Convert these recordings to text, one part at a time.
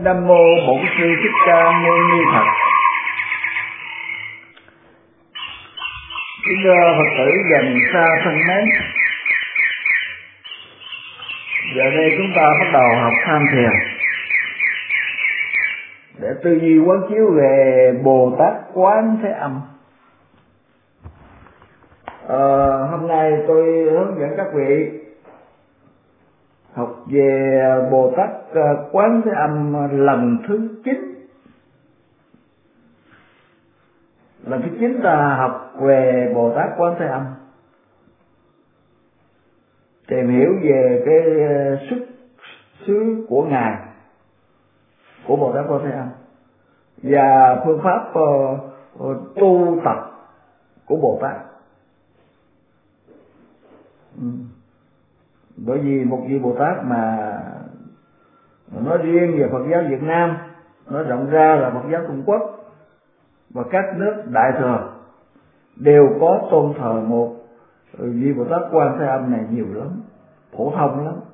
Nam mô Bổn Sư Thích Ca Mâu Ni Phật. Kính thưa Phật tử gần xa thân mến, giờ đây chúng ta bắt đầu học tham thiền để tư duy quán chiếu về Bồ Tát Quán Thế Âm. Hôm nay tôi hướng dẫn các vị học về Bồ Tát Quán Thế Âm lần thứ 9. Lần thứ 9 ta học về Bồ Tát Quán Thế Âm, tìm hiểu về cái xuất xứ của Ngài, của Bồ Tát Quán Thế Âm, và phương pháp tu tập của Bồ Tát. Bởi vì một vị Bồ Tát mà nói riêng về Phật giáo Việt Nam, nói rộng ra là Phật giáo Trung Quốc và các nước Đại Thừa đều có tôn thờ một vị Bồ Tát Quan Thế Âm này nhiều lắm, phổ thông lắm.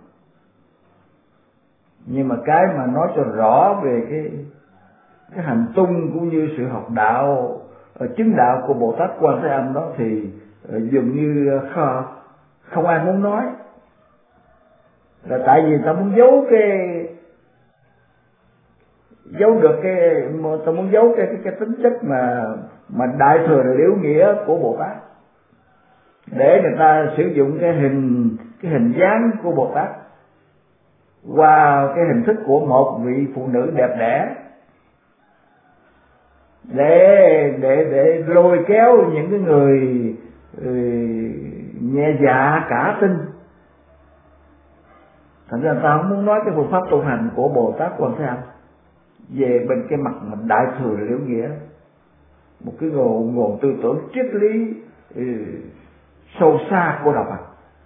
Nhưng mà cái mà nói cho rõ về cái hành tung cũng như sự học đạo, chứng đạo của Bồ Tát Quan Thế Âm đó thì dường như không ai muốn nói, là tại vì ta muốn giấu ta muốn giấu cái tính chất mà đại thừa liễu nghĩa của Bồ Tát, để người ta sử dụng cái hình dáng của Bồ Tát qua cái hình thức của một vị phụ nữ đẹp đẽ để lôi kéo những cái người nhẹ dạ cả tin. Thành ra ta không muốn nói cái phương pháp tu hành của Bồ Tát Quan Thế Âm về bên cái mặt mà đại thừa liễu nghĩa, một cái nguồn tư tưởng triết lý sâu xa của đạo Phật,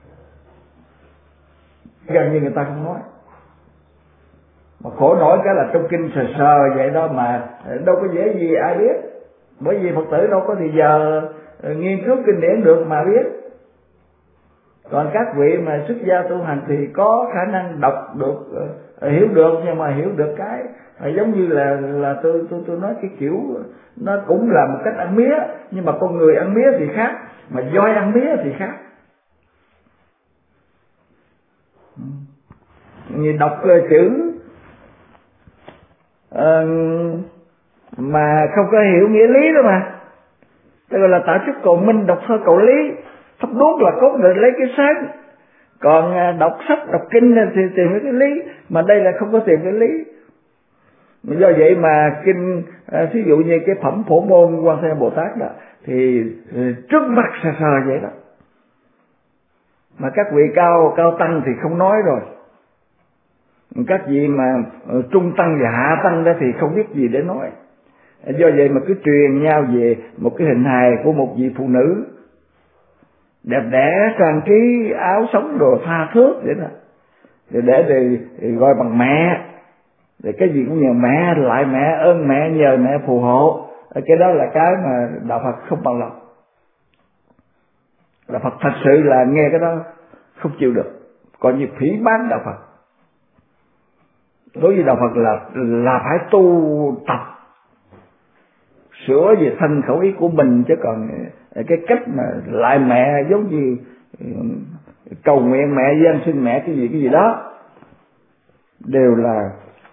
gần như người ta không nói. Mà khổ nổi cái là trong kinh sờ vậy đó mà đâu có dễ gì ai biết, bởi vì Phật tử đâu có thì giờ nghiên cứu kinh điển được mà biết. Còn các vị mà xuất gia tu hành thì có khả năng đọc được, hiểu được, nhưng mà hiểu được cái giống như là tôi nói cái kiểu nó cũng là một cách ăn mía, nhưng mà con người ăn mía thì khác, mà voi ăn mía thì khác. Như đọc chữ mà không có hiểu nghĩa lý đó mà, tức là tạo chút cầu minh, đọc thơ cầu lý, thắp đuốc là cốt để lấy cái sáng. Còn đọc sách, đọc kinh thì tìm cái lý, mà đây là không có tìm cái lý. Do vậy mà kinh ví dụ như cái phẩm Phổ Môn Quan Thế Âm Bồ Tát đó thì trước mặt sờ vậy đó, mà các vị cao tăng thì không nói rồi, các vị mà trung tăng và hạ tăng đó thì không biết gì để nói. Do vậy mà cứ truyền nhau về một cái hình hài của một vị phụ nữ đẹp đẽ, trang trí áo sống đồ tha thước vậy đó, để gọi bằng mẹ, để cái gì cũng nhờ mẹ, lại mẹ, ơn mẹ, nhờ mẹ phù hộ. Cái đó là cái mà đạo Phật không bằng lòng. Đạo Phật thật sự là nghe cái đó không chịu được, coi như phỉ báng đạo Phật. Đối với đạo Phật là phải tu tập sửa về thân khẩu ý của mình, chứ còn cái cách mà lại mẹ giống như cầu nguyện mẹ, gian sinh mẹ, cái gì đó đều là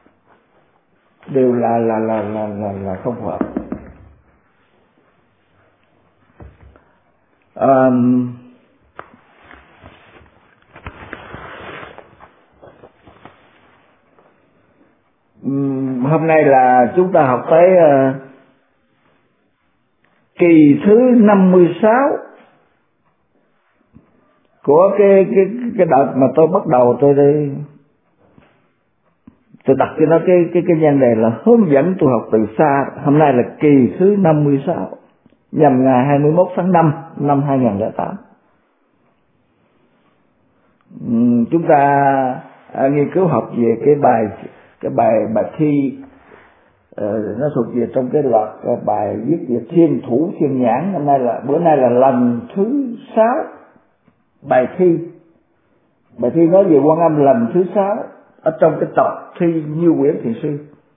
không phù hợp. Hôm nay là chúng ta học tới kỳ thứ 56 của cái đợt mà tôi bắt đầu tôi đặt cho nó cái nhan đề là hướng dẫn tu học từ xa. Hôm nay là kỳ thứ 56, nhằm ngày 21 tháng 5 năm 2008. Chúng ta nghiên cứu học về cái bài thi, nó thuộc về trong cái loạt bài viết về Thiên Thủ Thiên Nhãn. Bữa nay là lần thứ 6 bài thi nói về Quan Âm lần thứ 6 ở trong cái tập thi Như Quyển Thiền Sư.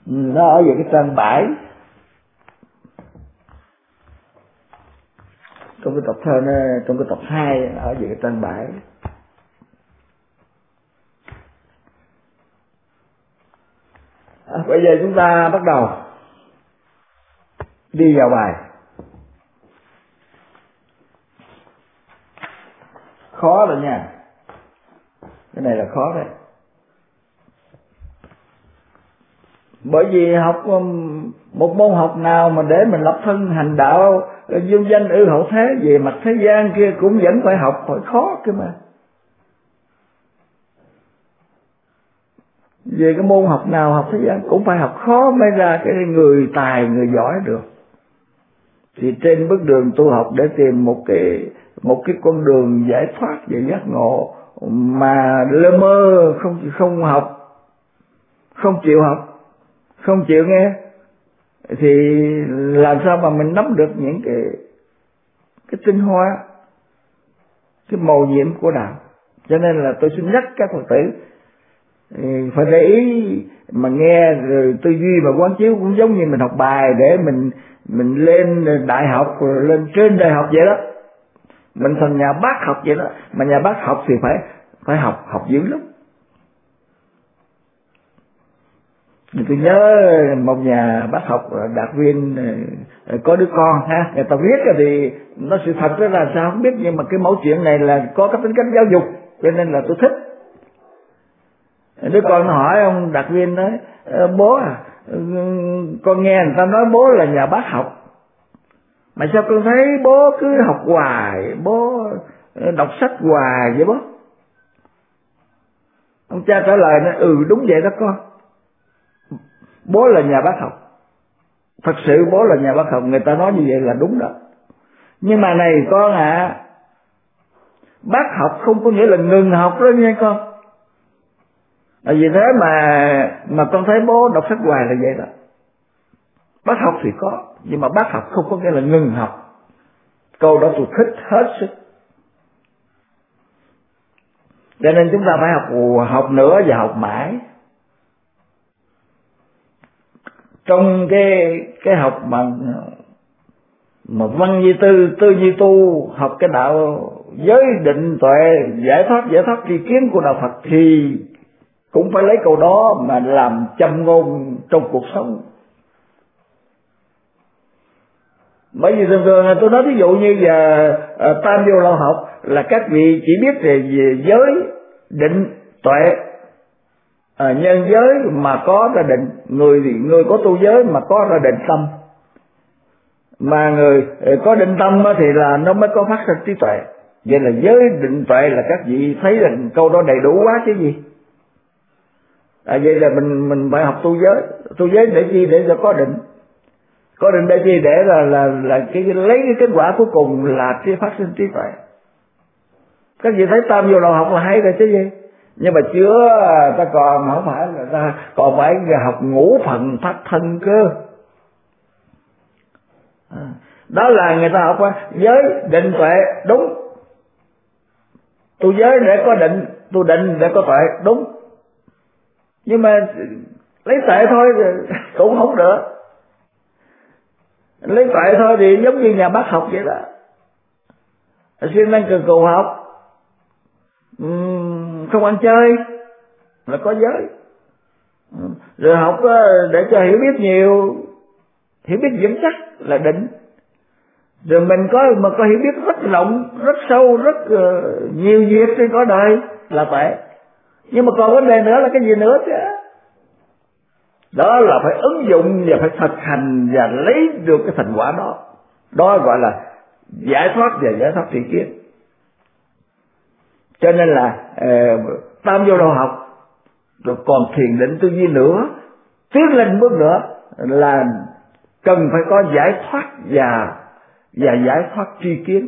Nó ở về cái trang 7 trong cái tập thơ nó, trong cái tập 2 ở về cái trang 7. Bây giờ chúng ta bắt đầu đi vào bài. Khó rồi nha, cái này là khó đấy. Bởi vì học một môn học nào mà để mình lập thân hành đạo, dương danh ư hậu thế, về mặt thế gian kia cũng vẫn phải học, phải khó cơ mà. Về cái môn học nào, học thế gian cũng phải học khó mới ra cái người tài, người giỏi được. Thì trên bước đường tu học để tìm một cái con đường giải thoát về giác ngộ mà lơ mơ, không học, không chịu học, không chịu nghe, thì làm sao mà mình nắm được những cái tinh hoa, cái mầu nhiệm của đạo. Cho nên là tôi xin nhắc các Phật tử phải để ý mà nghe, rồi tư duy và quán chiếu cũng giống như mình học bài để mình lên đại học, rồi lên trên đại học vậy đó, mình thành nhà bác học vậy đó. Mà nhà bác học thì phải học dữ lắm. Tôi nhớ một nhà bác học đạt viên có đứa con ha, người ta viết thì nó sự thật đó là sao không biết, nhưng mà cái mẫu chuyện này là có cái tính cách giáo dục, cho nên là tôi thích. Đứa con nó hỏi ông đạt viên nói: bố à, con nghe người ta nói bố là nhà bác học, mà sao con thấy bố cứ học hoài, bố đọc sách hoài vậy bố? Ông cha trả lời nói: đúng vậy đó con, bố là nhà bác học, thật sự bố là nhà bác học, người ta nói như vậy là đúng đó. Nhưng mà này con ạ, bác học không có nghĩa là ngừng học đó nha con. Vì thế mà con thấy bố đọc sách hoài là vậy đó. Bác học thì có, nhưng mà bác học không có nghĩa là ngừng học. Câu đó tôi thích hết sức. Cho nên chúng ta phải học nữa và học mãi. Trong cái học mà văn như tư như tu, học cái đạo giới định tuệ, giải thoát tri kiến của đạo Phật thì cũng phải lấy câu đó mà làm châm ngôn trong cuộc sống. Bởi vì thường tôi nói ví dụ như giờ Tam Vô Lậu học là các vị chỉ biết về giới định tuệ, nhân giới mà có ra định, người có tu giới mà có ra định tâm, mà người có định tâm thì là nó mới có phát sinh trí tuệ. Vậy là giới định tuệ là các vị thấy là câu đó đầy đủ quá chứ gì. Vậy là mình phải học tu giới để chi? Để cho có định để chi? Để là lấy cái kết quả cuối cùng là cái phát sinh trí tuệ. Các vị thấy Tam Vô Lậu học là hay rồi chứ gì, nhưng mà chưa, ta còn không phải là ta còn phải học ngũ phần pháp thân cơ. Đó là người ta học giới định tuệ, đúng. Tu giới để có định, tu định để có tuệ, đúng. Nhưng mà lấy tuệ thôi cũng không được. Lấy tuệ thôi thì giống như nhà bác học vậy đó, siêng năng cần cù học, không ăn chơi là có giới. Rồi học để cho hiểu biết nhiều, hiểu biết vững chắc là định. Rồi mình có hiểu biết rất rộng, rất sâu, rất nhiều việc trên cõi đời là tuệ. Nhưng mà còn vấn đề nữa là cái gì nữa chứ? Đó là phải ứng dụng và phải thực hành và lấy được cái thành quả đó. Đó gọi là giải thoát và giải thoát tri kiến. Cho nên là Tam Vô Lậu học rồi còn thiền định tư duy nữa, tiến lên bước nữa là cần phải có giải thoát và giải thoát tri kiến.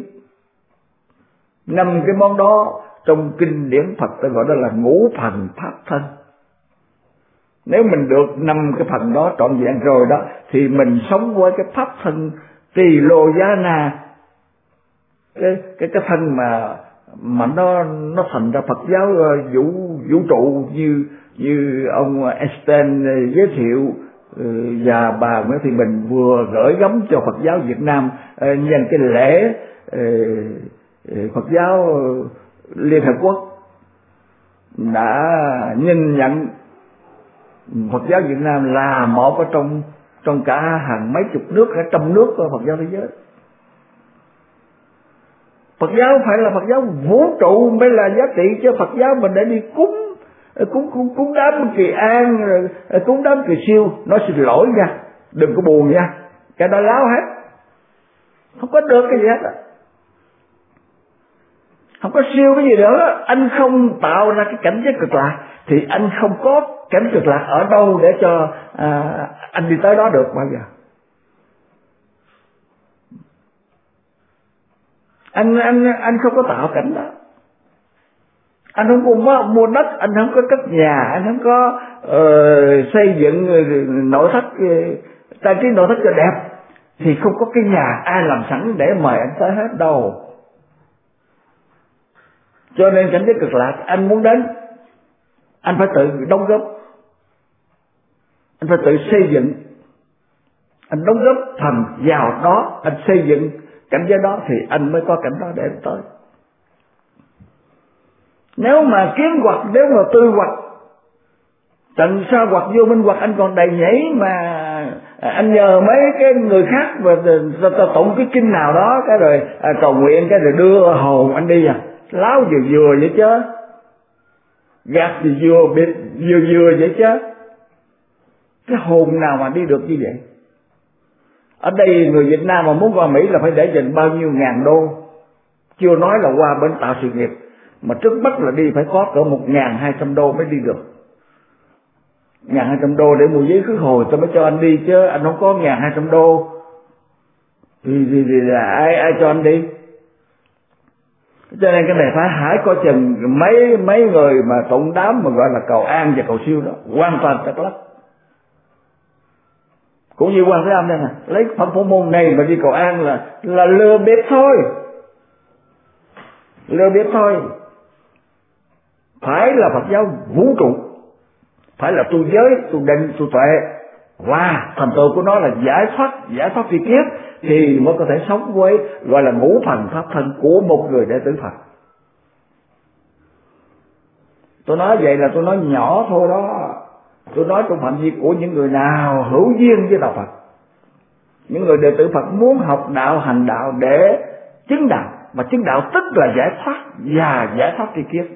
5 cái món đó trong kinh điển Phật ta gọi đó là ngũ phần pháp thân. Nếu mình được 5 cái phần đó trọn vẹn rồi đó, thì mình sống với cái pháp thân Tỳ Lô Giá Na, cái thân mà nó thành ra Phật giáo vũ trụ như ông Einstein giới thiệu và bà Nguyễn Thị Bình vừa gửi gắm cho Phật giáo Việt Nam nhân cái lễ Phật giáo Liên Hợp Quốc đã nhìn nhận Phật giáo Việt Nam là một ở trong cả hàng mấy chục nước ở trong nước của Phật giáo thế giới. Phật giáo phải là Phật giáo vũ trụ mới là giá trị, chứ Phật giáo mình để đi cúng đám Kỳ An rồi cúng đám Kỳ Siêu, nói xin lỗi nha, đừng có buồn nha, cái đó láo hết, không có được cái gì hết, không có siêu cái gì nữa. Anh không tạo ra cái cảnh giới cực lạc thì anh không có cảnh cực lạc ở đâu để cho anh đi tới đó được bao giờ. Anh không có tạo cảnh đó, anh không có mua đất, anh không có cất nhà, anh không có xây dựng nội thất, trang trí nội thất cho đẹp, thì không có cái nhà ai làm sẵn để mời anh tới hết đâu. Cho nên cảnh giới cực lạc anh muốn đến, anh phải tự đóng góp, anh phải tự xây dựng, anh đóng góp phần vào đó, anh xây dựng cảnh giới đó thì anh mới có cảnh đó để anh tới. Nếu mà kiến hoặc, nếu mà tư hoặc, tận sao hoặc vô minh hoặc, anh còn đầy nhảy mà anh nhờ mấy cái người khác và ta tụng cái kinh nào đó cái rồi cầu nguyện cái rồi đưa hồn anh đi láo vừa vậy chứ, gạt thì vừa vậy chứ, cái hồn nào mà đi được như vậy? Ở đây người Việt Nam mà muốn qua Mỹ là phải để dành bao nhiêu ngàn đô, chưa nói là qua bên tạo sự nghiệp, mà trước mắt là đi phải có cỡ 1.200 đô mới đi được. 1.200 đô để mua giấy khứ hồi tôi mới cho anh đi, chứ anh không có 1.200 đô thì là ai cho anh đi. Cho nên cái này phải hãy coi chừng mấy người mà tụng đám mà gọi là cầu an và cầu siêu đó hoàn toàn trật lắc. Cũng như Quan Thế Âm đây nè, lấy phẩm phổ môn này mà đi cầu an là lừa bịp thôi, lừa bịp thôi. Phải là Phật giáo vũ trụ, phải là tu giới, tu định, tu tuệ, và thành tựu của nó là giải thoát tri kiếp thì mới có thể sống với gọi là ngũ phần pháp thân của một người đệ tử Phật. Tôi nói vậy là tôi nói nhỏ thôi đó, tôi nói trong phạm vi của những người nào hữu duyên với đạo Phật, những người đệ tử Phật muốn học đạo, hành đạo để chứng đạo, mà chứng đạo tức là giải thoát và giải thoát tri kiếp.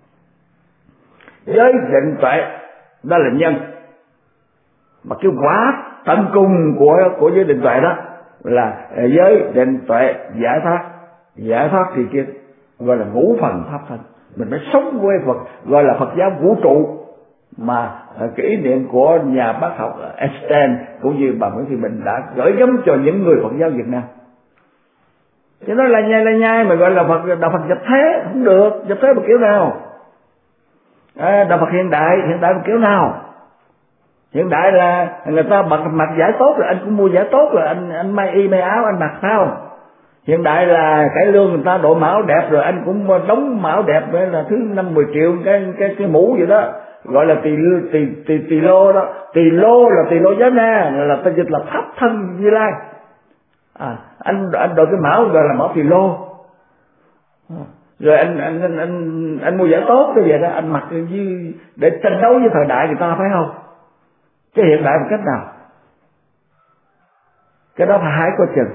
Giới định tuệ đó là nhân, mà cái quả tận cùng của giới định tuệ đó là giới định tuệ giải thoát tri kiếp, gọi là ngũ phần pháp thân. Mình phải sống với Phật, gọi là Phật giáo vũ trụ, mà cái ý niệm của nhà bác học Einstein cũng như bà Nguyễn Thị Bình đã gửi gắm cho những người Phật giáo Việt Nam. Chứ nói là nhai mà gọi là đạo Phật nhập thế không được. Nhập thế một kiểu nào? Đạo Phật hiện đại một kiểu nào? Hiện đại là người ta mặc giải tốt rồi anh cũng mua giải tốt, rồi anh may y may áo anh mặc sao? Hiện đại là cải lương người ta đội mão đẹp rồi anh cũng đóng mão đẹp, vậy là thứ 5-10 triệu cái mũ vậy đó, gọi là tỳ lô đó. Tỳ lô là tỳ lô giá na, là ta dịch là pháp thân Như Lai. Anh đội cái mão gọi là mão tỳ lô. Rồi anh mua giải tốt cái vậy đó, anh mặc như để tranh đấu với thời đại người ta, phải không? Cái hiện đại một cách nào? Cái đó phải có chừng.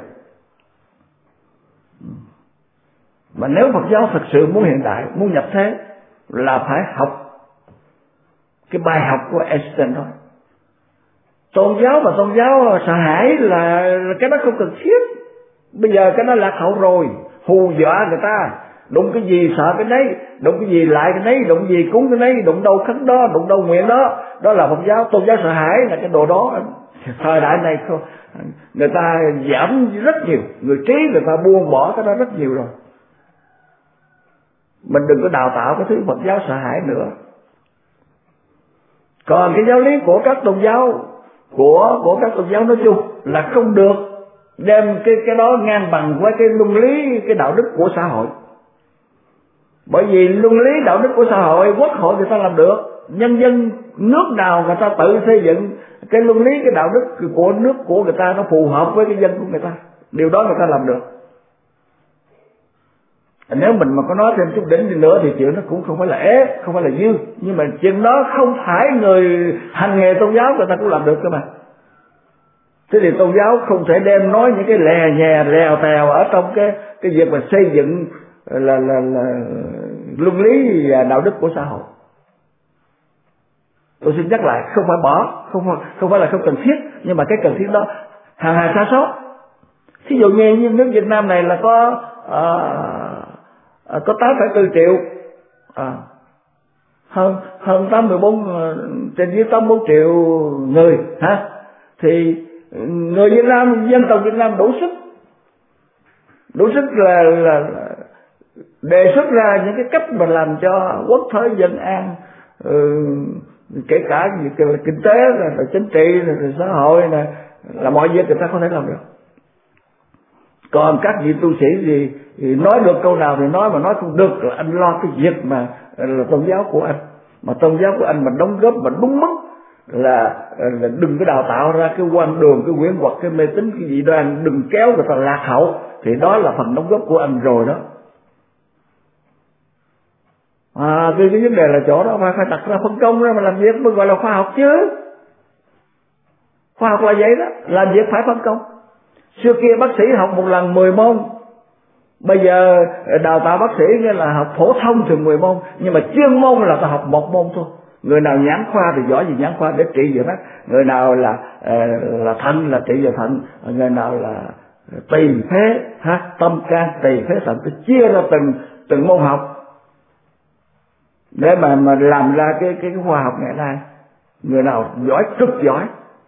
Mà nếu Phật giáo thật sự muốn hiện đại, muốn nhập thế là phải học cái bài học của Einstein thôi. Tôn giáo sợ hãi là cái đó không cần thiết. Bây giờ cái đó lạc hậu rồi, hù dọa người ta, đụng cái gì sợ cái đấy, đụng cái gì lại cái đấy, đụng gì cúng cái đấy, đụng đâu khấn đó, đụng đâu nguyện đó. Đó là Phật giáo. Tôn giáo sợ hãi là cái đồ đó. Thời đại này người ta giảm rất nhiều, người trí người ta buông bỏ cái đó rất nhiều rồi. Mình đừng có đào tạo cái thứ Phật giáo sợ hãi nữa. Còn cái giáo lý của các tôn giáo, của các tôn giáo nói chung là không được đem cái đó ngang bằng với cái luân lý, cái đạo đức của xã hội. Bởi vì luân lý đạo đức của xã hội, quốc hội người ta làm được, nhân dân nước nào người ta tự xây dựng cái luân lý, cái đạo đức của nước của người ta nó phù hợp với cái dân của người ta, điều đó người ta làm được. Nếu mình mà có nói thêm chút đỉnh đi nữa thì chuyện nó cũng không phải là ế, không phải là dư, nhưng mà chuyện đó không phải người hành nghề tôn giáo người ta cũng làm được cơ mà. Thế thì tôn giáo không thể đem nói những cái lè nhè lèo tèo ở trong cái việc mà xây dựng là luân lý và đạo đức của xã hội. Tôi xin nhắc lại, không phải bỏ, không phải là không cần thiết, nhưng mà cái cần thiết đó hàng hà sa sót. Thí dụ như nước Việt Nam này là có 8,4 triệu, hơn 84 trên dưới 84 triệu người hả? Thì người Việt Nam, dân tộc Việt Nam đủ sức là đề xuất ra những cái cách mà làm cho quốc thế dân an, kể cả những kinh tế, rồi chính trị, rồi xã hội này, là mọi việc người ta có thể làm được. Còn các vị tu sĩ thì nói được câu nào thì nói, mà nói không được là anh lo cái việc mà là tôn giáo của anh, mà tôn giáo của anh mà đóng góp mà đúng mức là đừng có đào tạo ra cái quan đường, cái quyển hoặc cái mê tín cái gì đó, anh đừng kéo người ta lạc hậu, thì đó là phần đóng góp của anh rồi đó. Cái vấn đề là chỗ đó phải đặt ra phân công ra mà làm việc mới gọi là khoa học chứ. Khoa học là vậy đó, làm việc phải phân công. Xưa kia bác sĩ học một lần 10 môn, bây giờ đào tạo bác sĩ nghĩa là học phổ thông thường 10 môn, nhưng mà chuyên môn là ta học 1 môn thôi. Người nào nhãn khoa thì giỏi về nhãn khoa để trị về mắt, người nào là thận là trị về thận, người nào là tỳ phế tâm can tỳ phế thận, tôi chia ra từng môn học để mà làm ra cái khoa học ngày nay. Người nào giỏi cực giỏi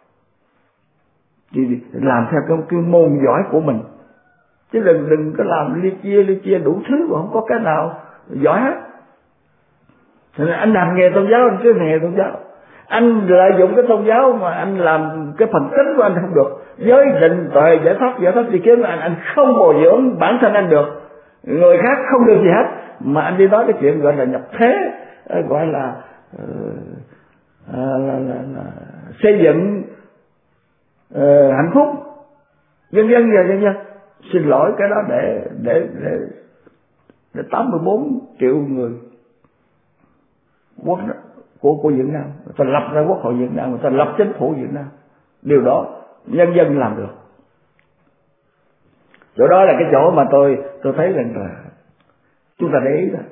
thì làm theo cái môn giỏi của mình, chứ đừng có làm ly chia đủ thứ mà không có cái nào giỏi hết. Cho nên anh làm nghề tôn giáo, anh cứ nghề tôn giáo, anh lợi dụng cái tôn giáo mà anh làm cái phần tính của anh không được, giới định tuệ giải thoát gì kiếm anh không bồi dưỡng bản thân anh được, người khác không được gì hết, mà anh đi nói cái chuyện gọi là nhập thế, gọi là xây dựng hạnh phúc dân dân. Xin lỗi, cái đó để 84 triệu người quốc của Việt Nam, người ta lập ra quốc hội Việt Nam, người ta lập chính phủ Việt Nam, điều đó nhân dân làm được. Chỗ đó là cái chỗ mà tôi thấy rằng là chúng ta để ý đó.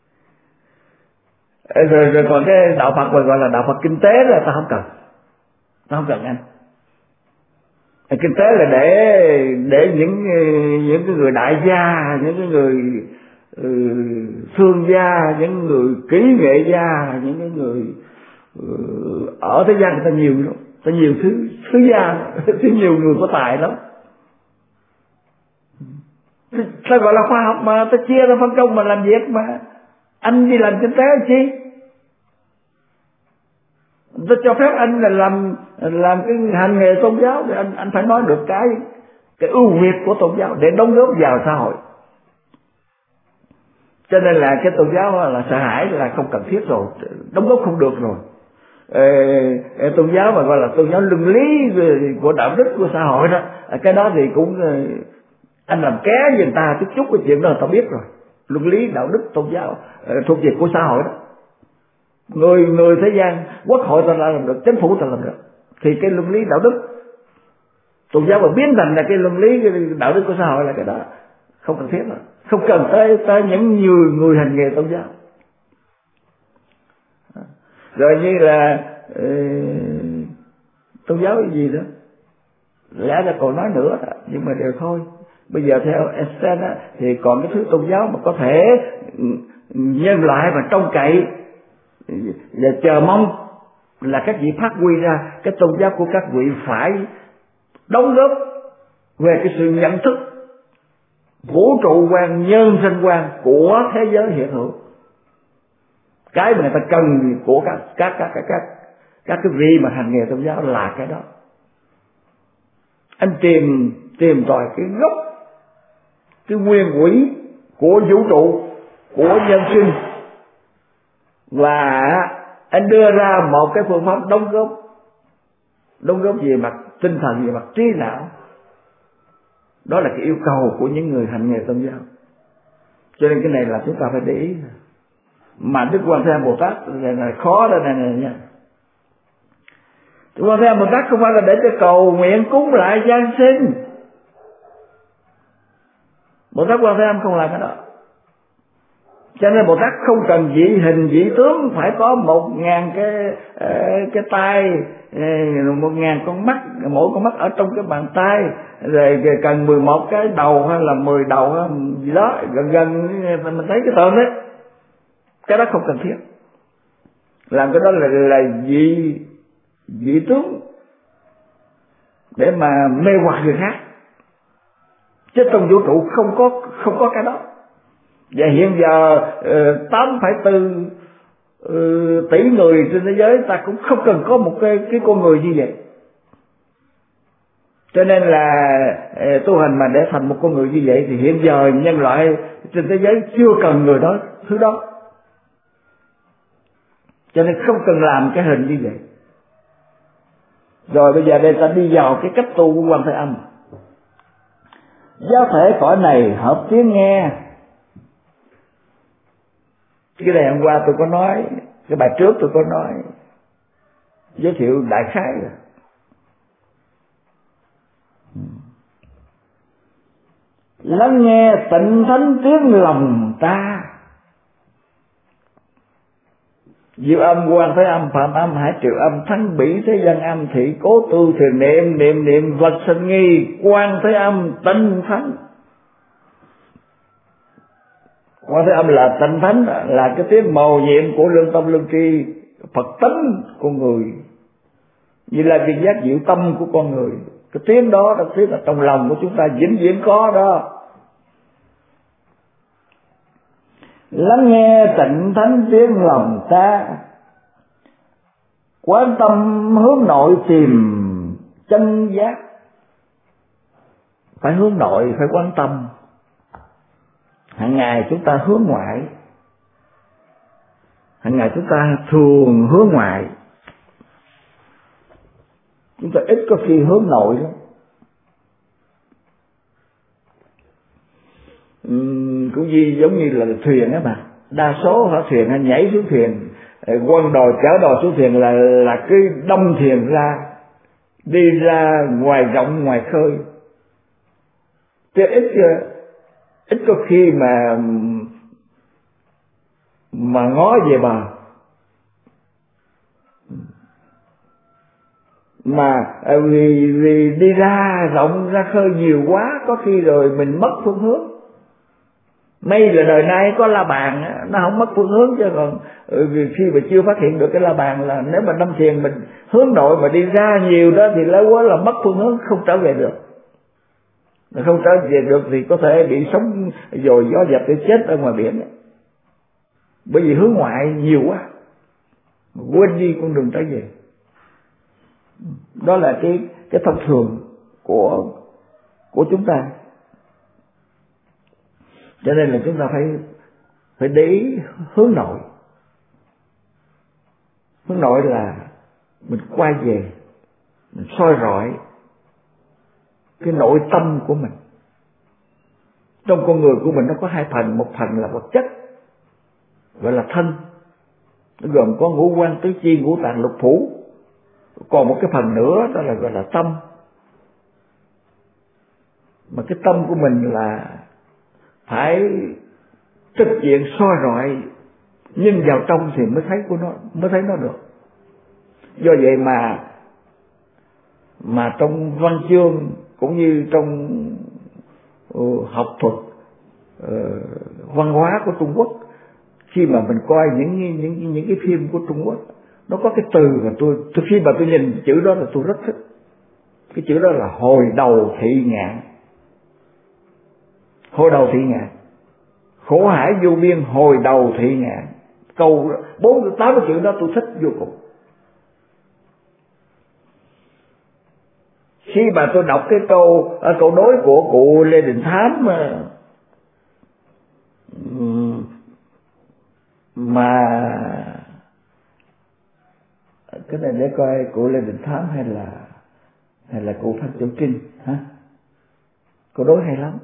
Rồi còn cái đạo Phật mà gọi là đạo Phật kinh tế là ta không cần anh. Kinh tế là để những cái người đại gia, những cái người thương gia, những người kỹ nghệ gia, những cái người ở thế gian người ta nhiều lắm, ta nhiều thứ gia, nhiều người có tài lắm. Ta gọi là khoa học mà, ta chia ra phân công mà làm việc mà. Anh đi làm kinh tế làm chi? Ta cho phép anh là làm cái hành nghề tôn giáo thì anh phải nói được cái ưu việt của tôn giáo để đóng góp vào xã hội. Cho nên là cái tôn giáo là sợ hãi là không cần thiết rồi, đóng góp không được rồi. Tôn giáo mà gọi là tôn giáo luân lý của đạo đức của xã hội đó, cái đó thì cũng anh làm ké với người ta chút cái chuyện đó người ta biết rồi. Luân lý đạo đức tôn giáo thuộc về của xã hội đó, người thế gian, quốc hội ta làm được, chính phủ ta làm được, thì cái luân lý đạo đức tôn giáo mà biến thành là cái luân lý cái đạo đức của xã hội là cái đó không cần thiết rồi, không cần tới những người hành nghề tôn giáo. Rồi như là tôn giáo cái gì đó lẽ ra còn nói nữa đó, nhưng mà đều thôi. Bây giờ theo Einstein thì còn cái thứ tôn giáo mà có thể nhân loại và trông cậy và chờ mong là các vị phát huy ra. Cái tôn giáo của các vị phải đóng góp về cái sự nhận thức vũ trụ quan, nhân sinh quan của thế giới hiện hữu. Cái mà người ta cần của các cái vị mà hành nghề tôn giáo là cái đó. Anh tìm tòi cái gốc, cái nguyên quỹ của vũ trụ, của nhân sinh, và anh đưa ra một cái phương pháp đóng góp đóng góp về mặt tinh thần, về mặt trí não. Đó là cái yêu cầu của những người hành nghề tôn giáo. Cho nên cái này là chúng ta phải để ý. Mà Đức Quan Thế Âm Bồ Tát là khó đó này nha. Đức Quan Thế Âm Bồ Tát không phải là để cho cầu nguyện cúng lại Giáng sinh. Bồ Tát Quan Thế Âm không làm cái đó. Cho nên Bồ Tát không cần dị hình dị tướng, phải có 1000 cái tay, 1000 con mắt, mỗi con mắt ở trong cái bàn tay, rồi cần 11 cái đầu hay là 10 đầu hay gì đó, gần mình thấy cái tượng đấy. Cái đó không cần thiết. Làm cái đó là dị tướng để mà mê hoặc người khác. Chứ trong vũ trụ không có cái đó. Và hiện giờ 8,4 tỷ người trên thế giới, ta cũng không cần có một cái con người như vậy. Cho nên là tu hành mà để thành một con người như vậy thì hiện giờ nhân loại trên thế giới chưa cần người đó, thứ đó. Cho nên không cần làm cái hình như vậy. Rồi bây giờ đây ta đi vào cái cách tu của Quan Thế Âm. Giáo thể cõi này hợp tiếng nghe. Cái này hôm qua tôi có nói, cái bài trước tôi có nói, giới thiệu đại khái rồi. Lắng nghe tịnh thánh tiếng lòng ta. Diệu âm, Quan Thế Âm, Phạm âm, Hải Triệu âm, Thắng bỉ, Thế gian âm, Thị cố tu, thiền niệm vật sinh nghi, Quan Thế Âm, tịnh thánh. Quan Thế Âm là tịnh thánh, là cái tiếng mầu nhiệm của lương tâm lương tri, Phật tánh của người, như là viên giác diệu tâm của con người. Cái tiếng đó là tiếng ở trong lòng của chúng ta vĩnh viễn có đó. Lắng nghe tịnh thánh tiếng lòng ta, quán tâm hướng nội tìm chân giác. Phải hướng nội, phải quan tâm. Hàng ngày chúng ta hướng ngoại, hàng ngày chúng ta thường hướng ngoại, chúng ta ít có khi hướng nội lắm. Cũng giống như là thuyền á mà, đa số họ thuyền hay nhảy xuống thuyền, quăng đò chở đò xuống thuyền là cứ đâm thuyền ra, đi ra ngoài rộng ngoài khơi. Chứ ít có khi mà ngó về bờ. Mà vì đi ra rộng ra khơi nhiều quá, có khi rồi mình mất phương hướng. May là đời nay có la bàn, nó không mất phương hướng. Chứ còn khi mà chưa phát hiện được cái la bàn là nếu mà đâm thuyền mình hướng nội mà đi ra nhiều đó thì lâu quá là mất phương hướng, không trở về được. Không trở về được thì có thể bị sóng dồi gió dập để chết ở ngoài biển. Bởi vì hướng ngoại nhiều quá, quên đi con đường trở về. Đó là cái thông thường của chúng ta. Cho nên là chúng ta phải để ý hướng nội. Hướng nội là mình quay về, mình soi rọi cái nội tâm của mình. Trong con người của mình nó có hai phần, một phần là vật chất gọi là thân, nó gồm có ngũ quan tứ chi ngũ tạng lục phủ. Còn một cái phần nữa đó là gọi là tâm. Mà cái tâm của mình là phải trực diện soi rọi, nhìn vào trong thì mới thấy nó được. Do vậy mà trong văn chương cũng như trong học thuật văn hóa của Trung Quốc, khi mà mình coi những cái phim của Trung Quốc, nó có cái từ mà tôi khi mà tôi nhìn chữ đó là tôi rất thích. Cái chữ đó là hồi đầu thị ngạn. Hồi đầu thị ngạn, khổ hải vô biên hồi đầu thị ngạn. Câu 48 cái chữ đó tôi thích vô cùng. Khi mà tôi đọc cái câu đối của cụ Lê Đình Thám mà cái này để coi cụ Lê Đình Thám hay là hay là cụ Pháp Chủ Trinh hả? Câu đối hay lắm.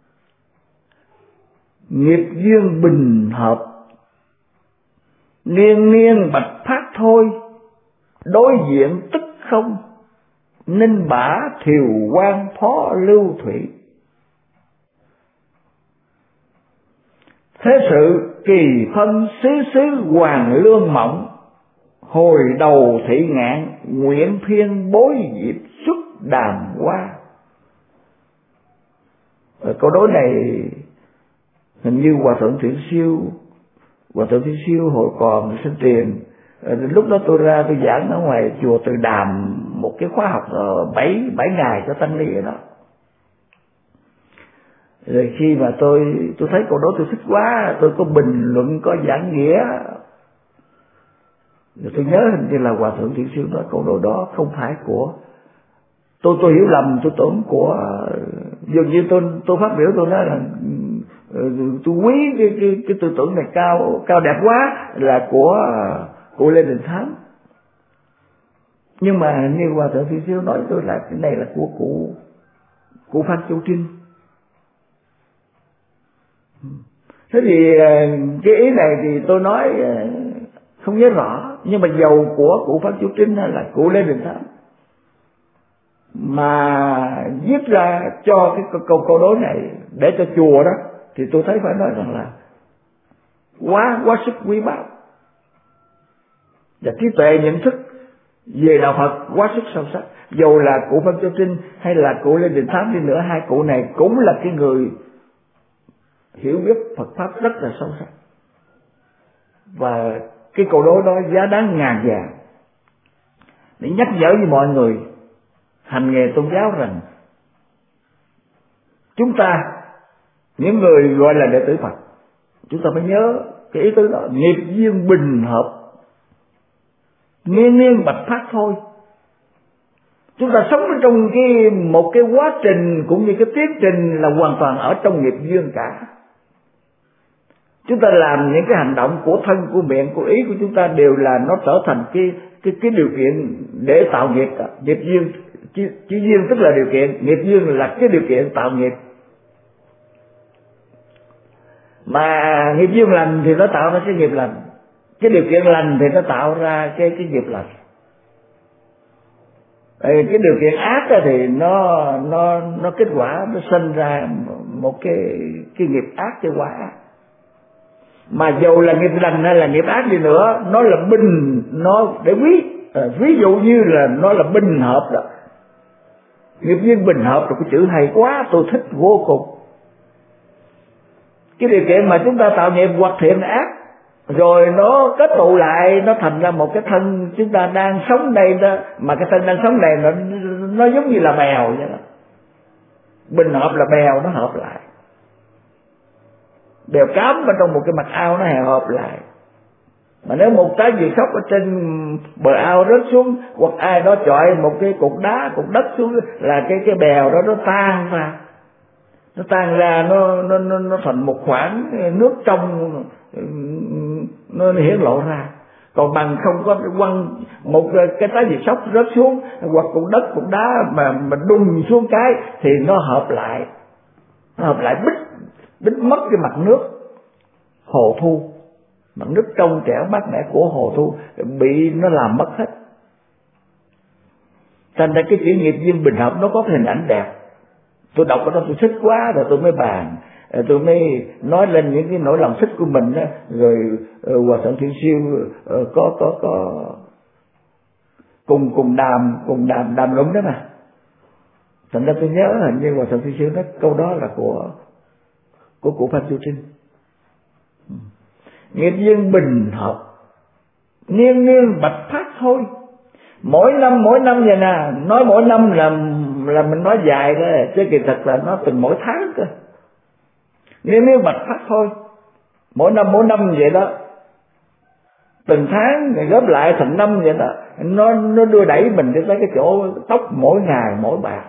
Nghiệp duyên bình hợp, niên niên bạch phát thôi, đối diện tức không, ninh bả thiều quan phó lưu thủy. Thế sự kỳ phân xứ xứ hoàng lương mộng, hồi đầu thị ngạn nguyện phiên bối diệp xuất đàm hoa. Câu đối này hình như Hòa Thượng Thiện Siêu hồi còn sinh tiền, lúc đó tôi ra tôi giảng ở ngoài chùa Từ Đàm một cái khóa học 7 ngày cho tăng ni ở đó. Rồi khi mà tôi thấy câu đó tôi thích quá, tôi có bình luận, có giảng nghĩa. Rồi tôi nhớ hình như là Hòa Thượng Thiện Siêu nói câu đối đó không phải của tôi hiểu lầm, tôi tưởng của, dường như tôi phát biểu tôi nói là tôi quý cái tư tưởng này cao đẹp quá, là của cụ Lê Đình Thám. Nhưng mà như Hòa Thượng Thiện Siêu nói tôi là cái này là của cụ Phan Châu Trinh. Thế thì cái ý này thì tôi nói không nhớ rõ, nhưng mà dầu của cụ Phan Châu Trinh hay là cụ Lê Đình Thám mà viết ra cho cái câu đối này để cho chùa đó, thì tôi thấy phải nói rằng là quá sức quý báu, và trí tuệ nhận thức về đạo Phật quá sức sâu sắc. Dầu là cụ Phan Châu Trinh hay là cụ Lê Đình Thám đi nữa, hai cụ này cũng là cái người hiểu biết Phật pháp rất là sâu sắc, và cái câu đối đó giá đáng ngàn vàng để nhắc nhở với mọi người hành nghề tôn giáo rằng chúng ta, những người gọi là đệ tử Phật, chúng ta phải nhớ cái ý tứ đó. Nghiệp duyên bình hợp, niên niên bạch phát thôi. Chúng ta sống trong một cái quá trình cũng như cái tiến trình là hoàn toàn ở trong nghiệp duyên cả. Chúng ta làm những cái hành động của thân, của miệng, của ý của chúng ta đều là nó trở thành cái điều kiện để tạo nghiệp. Nghiệp duyên, chỉ duyên tức là điều kiện, nghiệp duyên là cái điều kiện tạo nghiệp. Mà nghiệp duyên lành thì nó tạo ra cái nghiệp lành, cái điều kiện lành thì nó tạo ra cái nghiệp lành. Cái điều kiện ác thì nó kết quả nó sinh ra một cái nghiệp ác, cái quả ác. Mà dầu là nghiệp lành hay là nghiệp ác đi nữa, nó là bình, nó để ví dụ như là nó là bình hợp đó. Nghiệp duyên bình hợp là cái chữ hay quá, tôi thích vô cùng. Cái điều kiện mà chúng ta tạo nghiệp hoặc thiện ác, rồi nó kết tụ lại, nó thành ra một cái thân chúng ta đang sống đây đó. Mà cái thân đang sống này nó giống như là bèo vậy đó. Bình hợp là bèo nó hợp lại, bèo cám ở trong một cái mặt ao nó hẹp hợp lại. Mà nếu một cái gì sóc ở trên bờ ao rớt xuống, hoặc ai đó chọi một cái cục đá, cục đất xuống, là cái bèo đó nó tan ra. Nó tan ra, nó thành một khoảng nước trong, nó hiển lộ ra. Còn bằng không có quăng một cái trái gì sóc rớt xuống, hoặc cục đất, cục đá mà đùng xuống cái thì nó hợp lại. Nó hợp lại bít mất cái mặt nước hồ thu, mặt nước trong trẻo mát mẻ của hồ thu bị nó làm mất hết. Thành ra cái chữ nghiệp duyên bình hợp nó có cái hình ảnh đẹp. Tôi đọc ở đó tôi thích quá, rồi tôi mới bàn, tôi mới nói lên những cái nỗi lòng thích của mình đó. Rồi Hòa Thượng Thiện Siêu có cùng đàm luận đó mà. Thành ra tôi nhớ hình như Hòa Thượng Thiện Siêu nói câu đó là của cụ Phan Chu Trinh. Nghiệp duyên bình hợp, niên niên bạch phát thôi. Mỗi năm vậy nè, nói mỗi năm là mình nói dài đó, chứ kỳ thật là nó từng mỗi tháng cơ. Niên niên bạch phát thôi, mỗi năm vậy đó, từng tháng rồi góp lại thành năm vậy đó. Nó đưa đẩy mình tới cái chỗ tóc mỗi ngày mỗi bạc.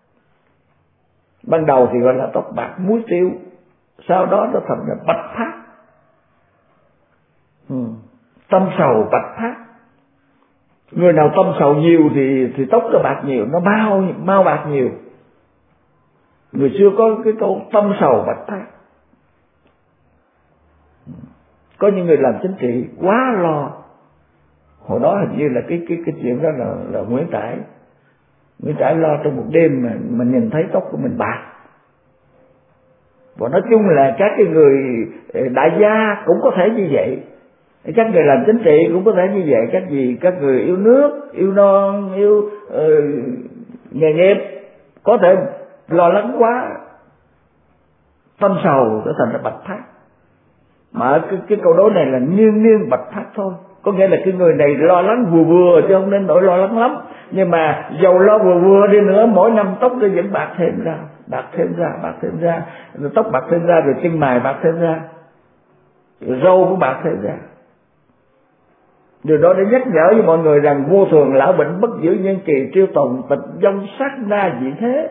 Ban đầu thì gọi là tóc bạc muối tiêu, sau đó nó thành là bạch phát. Tâm sầu bạch phát, Người nào tâm sầu nhiều thì tóc nó bạc nhiều, nó mau bạc nhiều. Người xưa có cái câu tâm sầu bạch phát. Có những người làm chính trị quá lo. Hồi đó hình như là cái chuyện đó là Nguyễn Trãi lo trong một đêm mà nhìn thấy tóc của mình bạc. Và nói chung là các cái người đại gia cũng có thể như vậy, các người làm chính trị cũng có thể như vậy. Các người yêu nước, yêu non, yêu nghề nghiệp có thể lo lắng quá, tâm sầu trở thành là bạch phát. Mà cái câu đối này là niên bạch phát thôi, có nghĩa là cái người này lo lắng vừa chứ không nên nỗi lo lắng lắm. Nhưng mà dầu lo vừa đi nữa, mỗi năm tóc nó vẫn bạc thêm ra, rồi tóc bạc thêm ra, rồi chân mày bạc thêm ra, rồi râu cũng bạc thêm ra. Điều đó để nhắc nhở với mọi người rằng vô thường lão bệnh bất diệu nhân kỳ triêu tồn tịch vong sát na dị thế.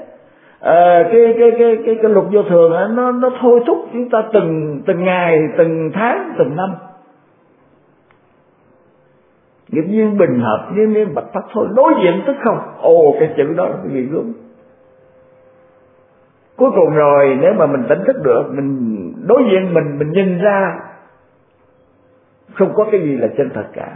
Cái luật vô thường nó thôi thúc chúng ta từng ngày, từng tháng, từng năm. Nghiệp duyên bình hợp niên bạch phát thôi, đối diện tức không. Cái chữ đó là cái gì gớm. Cuối cùng rồi nếu mà mình tỉnh thức được, mình đối diện mình nhìn ra không có cái gì là chân thật cả.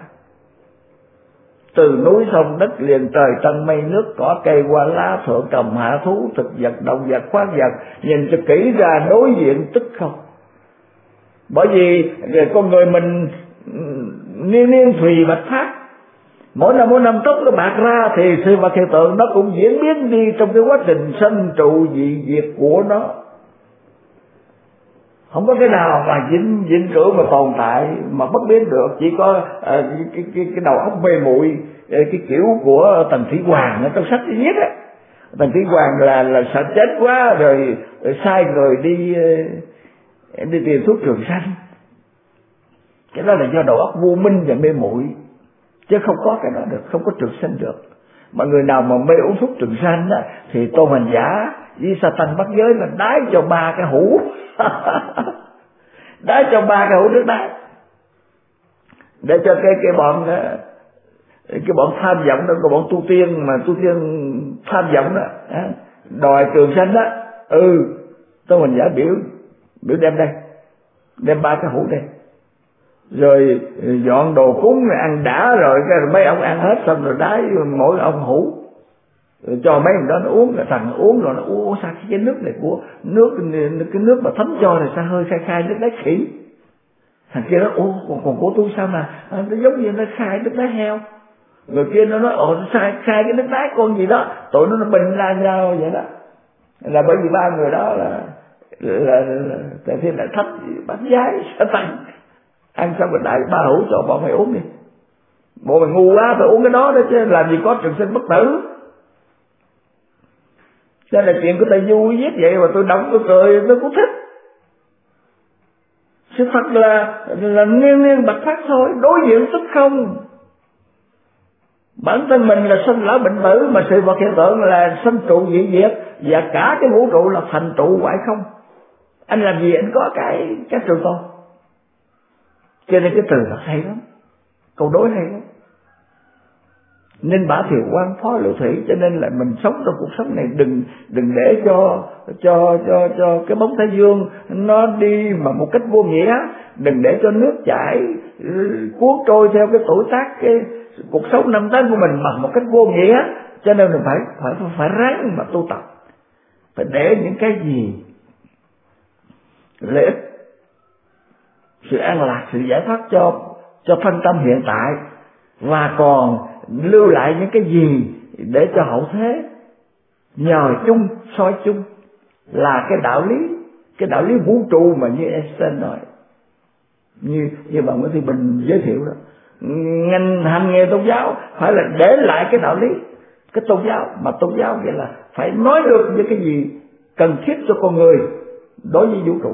Từ núi sông đất liền trời trăng mây nước cỏ cây hoa lá thượng cầm hạ thú thực vật động vật khoáng vật, nhìn cho kỹ ra đối diện tức không. Bởi vì con người mình niên thùy bạch phát, mỗi năm tóc nó bạc ra thì sự vật hiện tượng nó cũng diễn biến đi trong cái quá trình sanh trụ dị diệt của nó. Không có cái nào mà vĩnh cửu mà tồn tại mà bất biến được. Chỉ có cái đầu óc mê muội, cái kiểu của Tần Thủy Hoàng ở trong sách viết á. Tần Thủy Hoàng là sợ chết quá rồi sai người đi tìm thuốc trường sanh. Cái đó là do đầu óc vô minh và mê muội, chứ không có cái đó được, không có trường sanh được. Mà người nào mà mê uống thuốc trường sanh á thì Tôn Hành Giả với Satan bắt giới là đái cho 3 cái hũ đái cho 3 cái hũ nước đá, để cho cái bọn tham vọng đó, cái bọn tu tiên mà tu tiên tham vọng đó, đòi trường sanh đó. Tôn Hành Giả biểu đem 3 cái hũ đây, rồi dọn đồ cúng ăn đã rồi mấy ông ăn hết xong rồi đái mỗi ông hũ, rồi cho mấy người đó nó uống, thằng uống rồi nó uống sao cái nước này của cái nước mà thấm cho này sao hơi khai nước đáy khỉ. Thằng kia nó còn của tôi sao mà nó giống như nó khai nước đáy heo. Người kia nó nói khai cái nước đáy con gì đó, tụi nó bình la nhau vậy đó. Là bởi vì 3 người đó là tại thế lại thấp bán giái sẽ tăng. Ăn xong rồi đại 3 hũ cho bọn mày uống đi. Bọn mày ngu quá phải uống cái đó chứ làm gì có trường sinh bất tử. Đây là chuyện của Tây Du viết vậy mà tôi đọc tôi cười tôi cũng thích. Sự thật là niên bạch phát thôi, đối diện tức không. Bản thân mình là sinh lão bệnh tử, mà sự vật hiện tượng là sanh trụ dị diệt, và cả cái vũ trụ là thành trụ hoại không. Anh làm gì anh có cái trường tồn. Cho nên cái từ là hay lắm, câu đối hay lắm. Nên bả thiều quan phó lưu thủy. Cho nên là mình sống trong cuộc sống này đừng để cho cái bóng thái dương nó đi mà một cách vô nghĩa. Đừng để cho nước chảy cuốn trôi theo cái tuổi tác, cái cuộc sống năm tháng của mình mà một cách vô nghĩa. Cho nên mình phải ráng mà tu tập, phải để những cái gì lợi ích, sự an lạc, sự giải thoát cho phân tâm hiện tại, và còn lưu lại những cái gì để cho hậu thế nhờ chung soi chung, là cái đạo lý vũ trụ mà như Einstein nói, như bà Nguyễn Thị Bình giới thiệu đó. Ngành hành nghề tôn giáo phải là để lại cái đạo lý, cái tôn giáo, mà tôn giáo vậy là phải nói được những cái gì cần thiết cho con người đối với vũ trụ.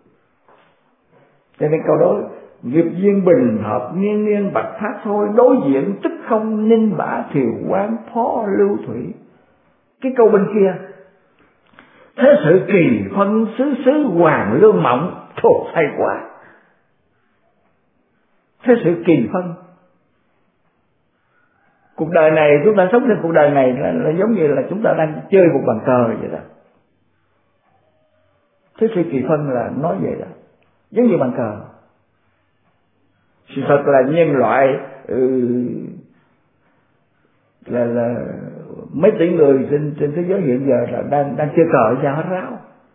Cho nên câu đó nghiệp duyên bình hợp niên bạch phát thôi, đối diện tức không ninh bả thiều quán phó lưu thủy. Cái câu bên kia thế sự kỳ phân xứ hoàng lương mộng, thuộc hay quá. Thế sự kỳ phân Cuộc đời này chúng ta sống trên cuộc đời này là giống như là chúng ta đang chơi một bàn cờ vậy đó. Thế sự kỳ phân là nói vậy đó, giống như bàn cờ. Sự thật là nhân loại là mấy tỷ người trên thế giới hiện giờ là đang chơi cờ với nhau hết ráo.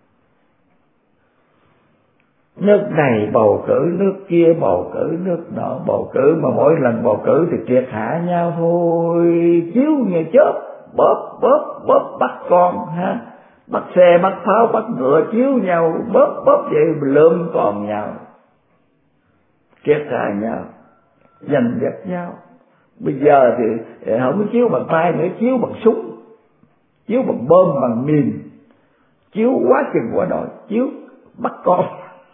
Nước này bầu cử, nước kia bầu cử, nước nọ bầu cử, mà mỗi lần bầu cử thì triệt hạ nhau thôi, chiếu như chớp, bóp bắt con ha, bắt xe, bắt pháo, bắt ngựa, chiếu nhau, bóp vậy lượm còn nhau, triệt hạ nhau, giành giật nhau. Bây giờ thì không có chiếu bằng tay nữa, chiếu bằng súng, chiếu bằng bom, bằng mìn, chiếu quá chừng quá đòi, chiếu bắt con.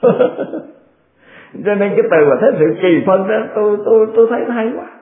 Cho nên cái từ mà thế sự kỳ phân đó tôi thấy hay quá.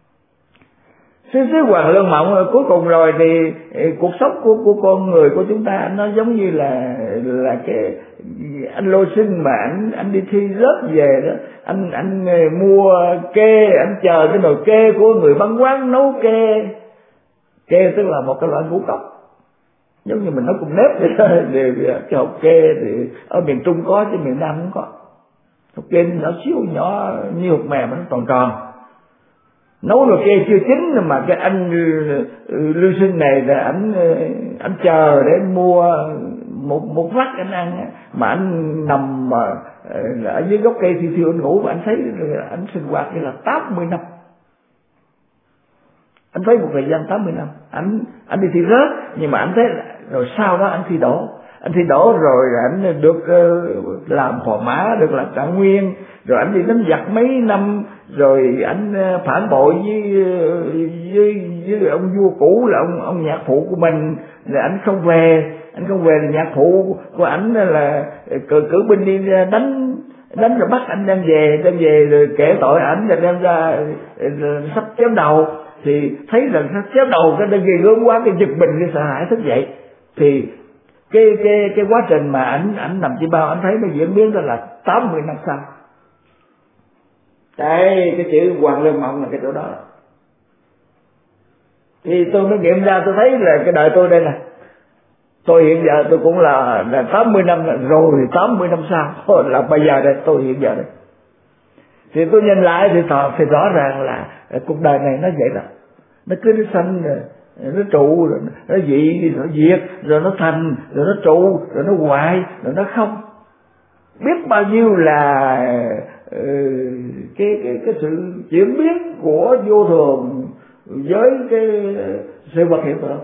Xứ Hoàng Lương Mộng cuối cùng rồi thì cuộc sống của con người của chúng ta nó giống như là cái anh Lô Sinh mà anh đi thi rớt về đó, anh mua kê, anh chờ cái nồi kê của người bán quán nấu kê. Kê tức là một cái loại ngũ cốc, giống như mình nấu cùng nếp vậy đó. Cái hộp kê thì ở miền Trung có chứ miền Nam không có. Hộp kê nó xíu nhỏ như hộp mè mà nó tròn tròn. Nấu nồi kê chưa chín mà cái anh Lưu Sinh này là anh chờ để mua một vắt anh ăn, mà anh nằm ở dưới gốc cây thiêu anh ngủ, và anh thấy anh sinh hoạt như là 80 năm. Anh thấy một thời gian 80 năm anh đi thi rớt, nhưng mà anh thấy rồi sau đó anh thi đỗ rồi anh được làm phò mã, được làm trạng nguyên, rồi anh đi đánh giặc mấy năm, rồi anh phản bội với ông vua cũ là ông nhạc phụ của mình, rồi anh không về thì nhạc phụ của anh là cử binh đi đánh rồi bắt anh đem về rồi kể tội ảnh, rồi đem ra sắp chém đầu. Thì thấy rằng sắp chém đầu cái đơn ghê gớm quá, cái giật mình, cái sợ hãi thức dậy. Thì cái quá trình mà ảnh nằm trên bao, anh thấy nó diễn biến đó là 80 năm sau. Cái chữ Hoàng Lương Mộng là cái chỗ đó. Thì tôi mới nghiệm ra, tôi thấy là cái đời tôi đây nè, tôi hiện giờ tôi cũng là 80 năm rồi, 80 năm sau là bây giờ đây, tôi hiện giờ đây. Thì tôi nhìn lại thì rõ ràng là cuộc đời này nó vậy đó. Nó cứ nó sanh rồi nó trụ, rồi nó dị, rồi nó diệt, rồi nó thành, rồi nó trụ, rồi nó hoại, rồi nó không. Biết bao nhiêu là cái sự chuyển biến của vô thường với cái sự vật hiện tượng.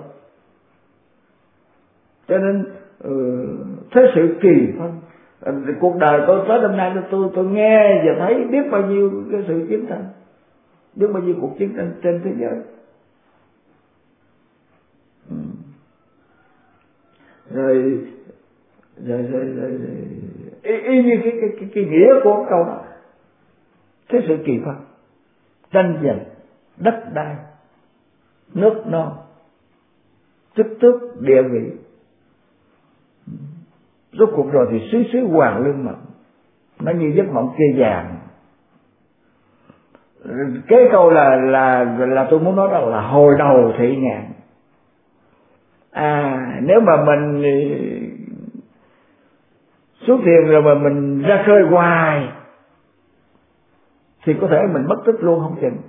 Cho nên thế sự kỳ phân. Cuộc đời tôi tới hôm nay tôi nghe và thấy biết bao nhiêu cái sự chiến tranh, biết bao nhiêu cuộc chiến tranh trên thế giới. Rồi y như cái nghĩa của câu đó, thế sự kỳ phân, tranh giành đất đai, nước non, chức tước, địa vị. Rốt cuộc rồi thì xứ Hoàng Lương Mộng nó như giấc mộng kê vàng. Cái câu là tôi muốn nói đó là hồi đầu thị ngạn. Nếu mà mình xuống thuyền rồi mà mình ra khơi hoài thì có thể mình mất tích luôn không chừng.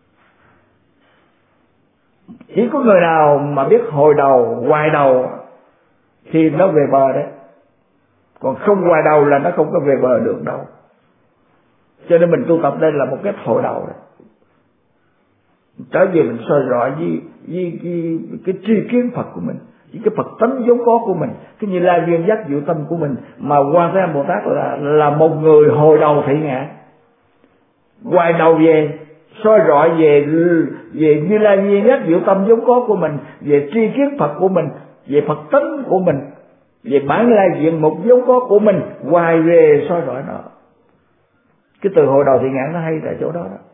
Chỉ có người nào mà biết hồi đầu, hoài đầu thì nó về bờ đấy. Còn không hoài đầu là nó không có về bờ được đâu. Cho nên mình tu tập đây là một cái hồi đầu đấy. Trở về mình soi rõ với cái tri kiến Phật của mình, với cái Phật tánh vốn có của mình, cái Như Lai duyên giác diệu tâm của mình. Mà Quan Thế Âm Bồ Tát là một người hồi đầu thị ngạn, hoài đầu về soi rõ về Như Lai duyên giác diệu tâm vốn có của mình, về tri kiến Phật của mình, về Phật tánh của mình, về bản lai diện mục vốn có của mình, hoài về soi rõ nó. Cái từ hồi đầu thị ngạn nó hay tại chỗ đó đó.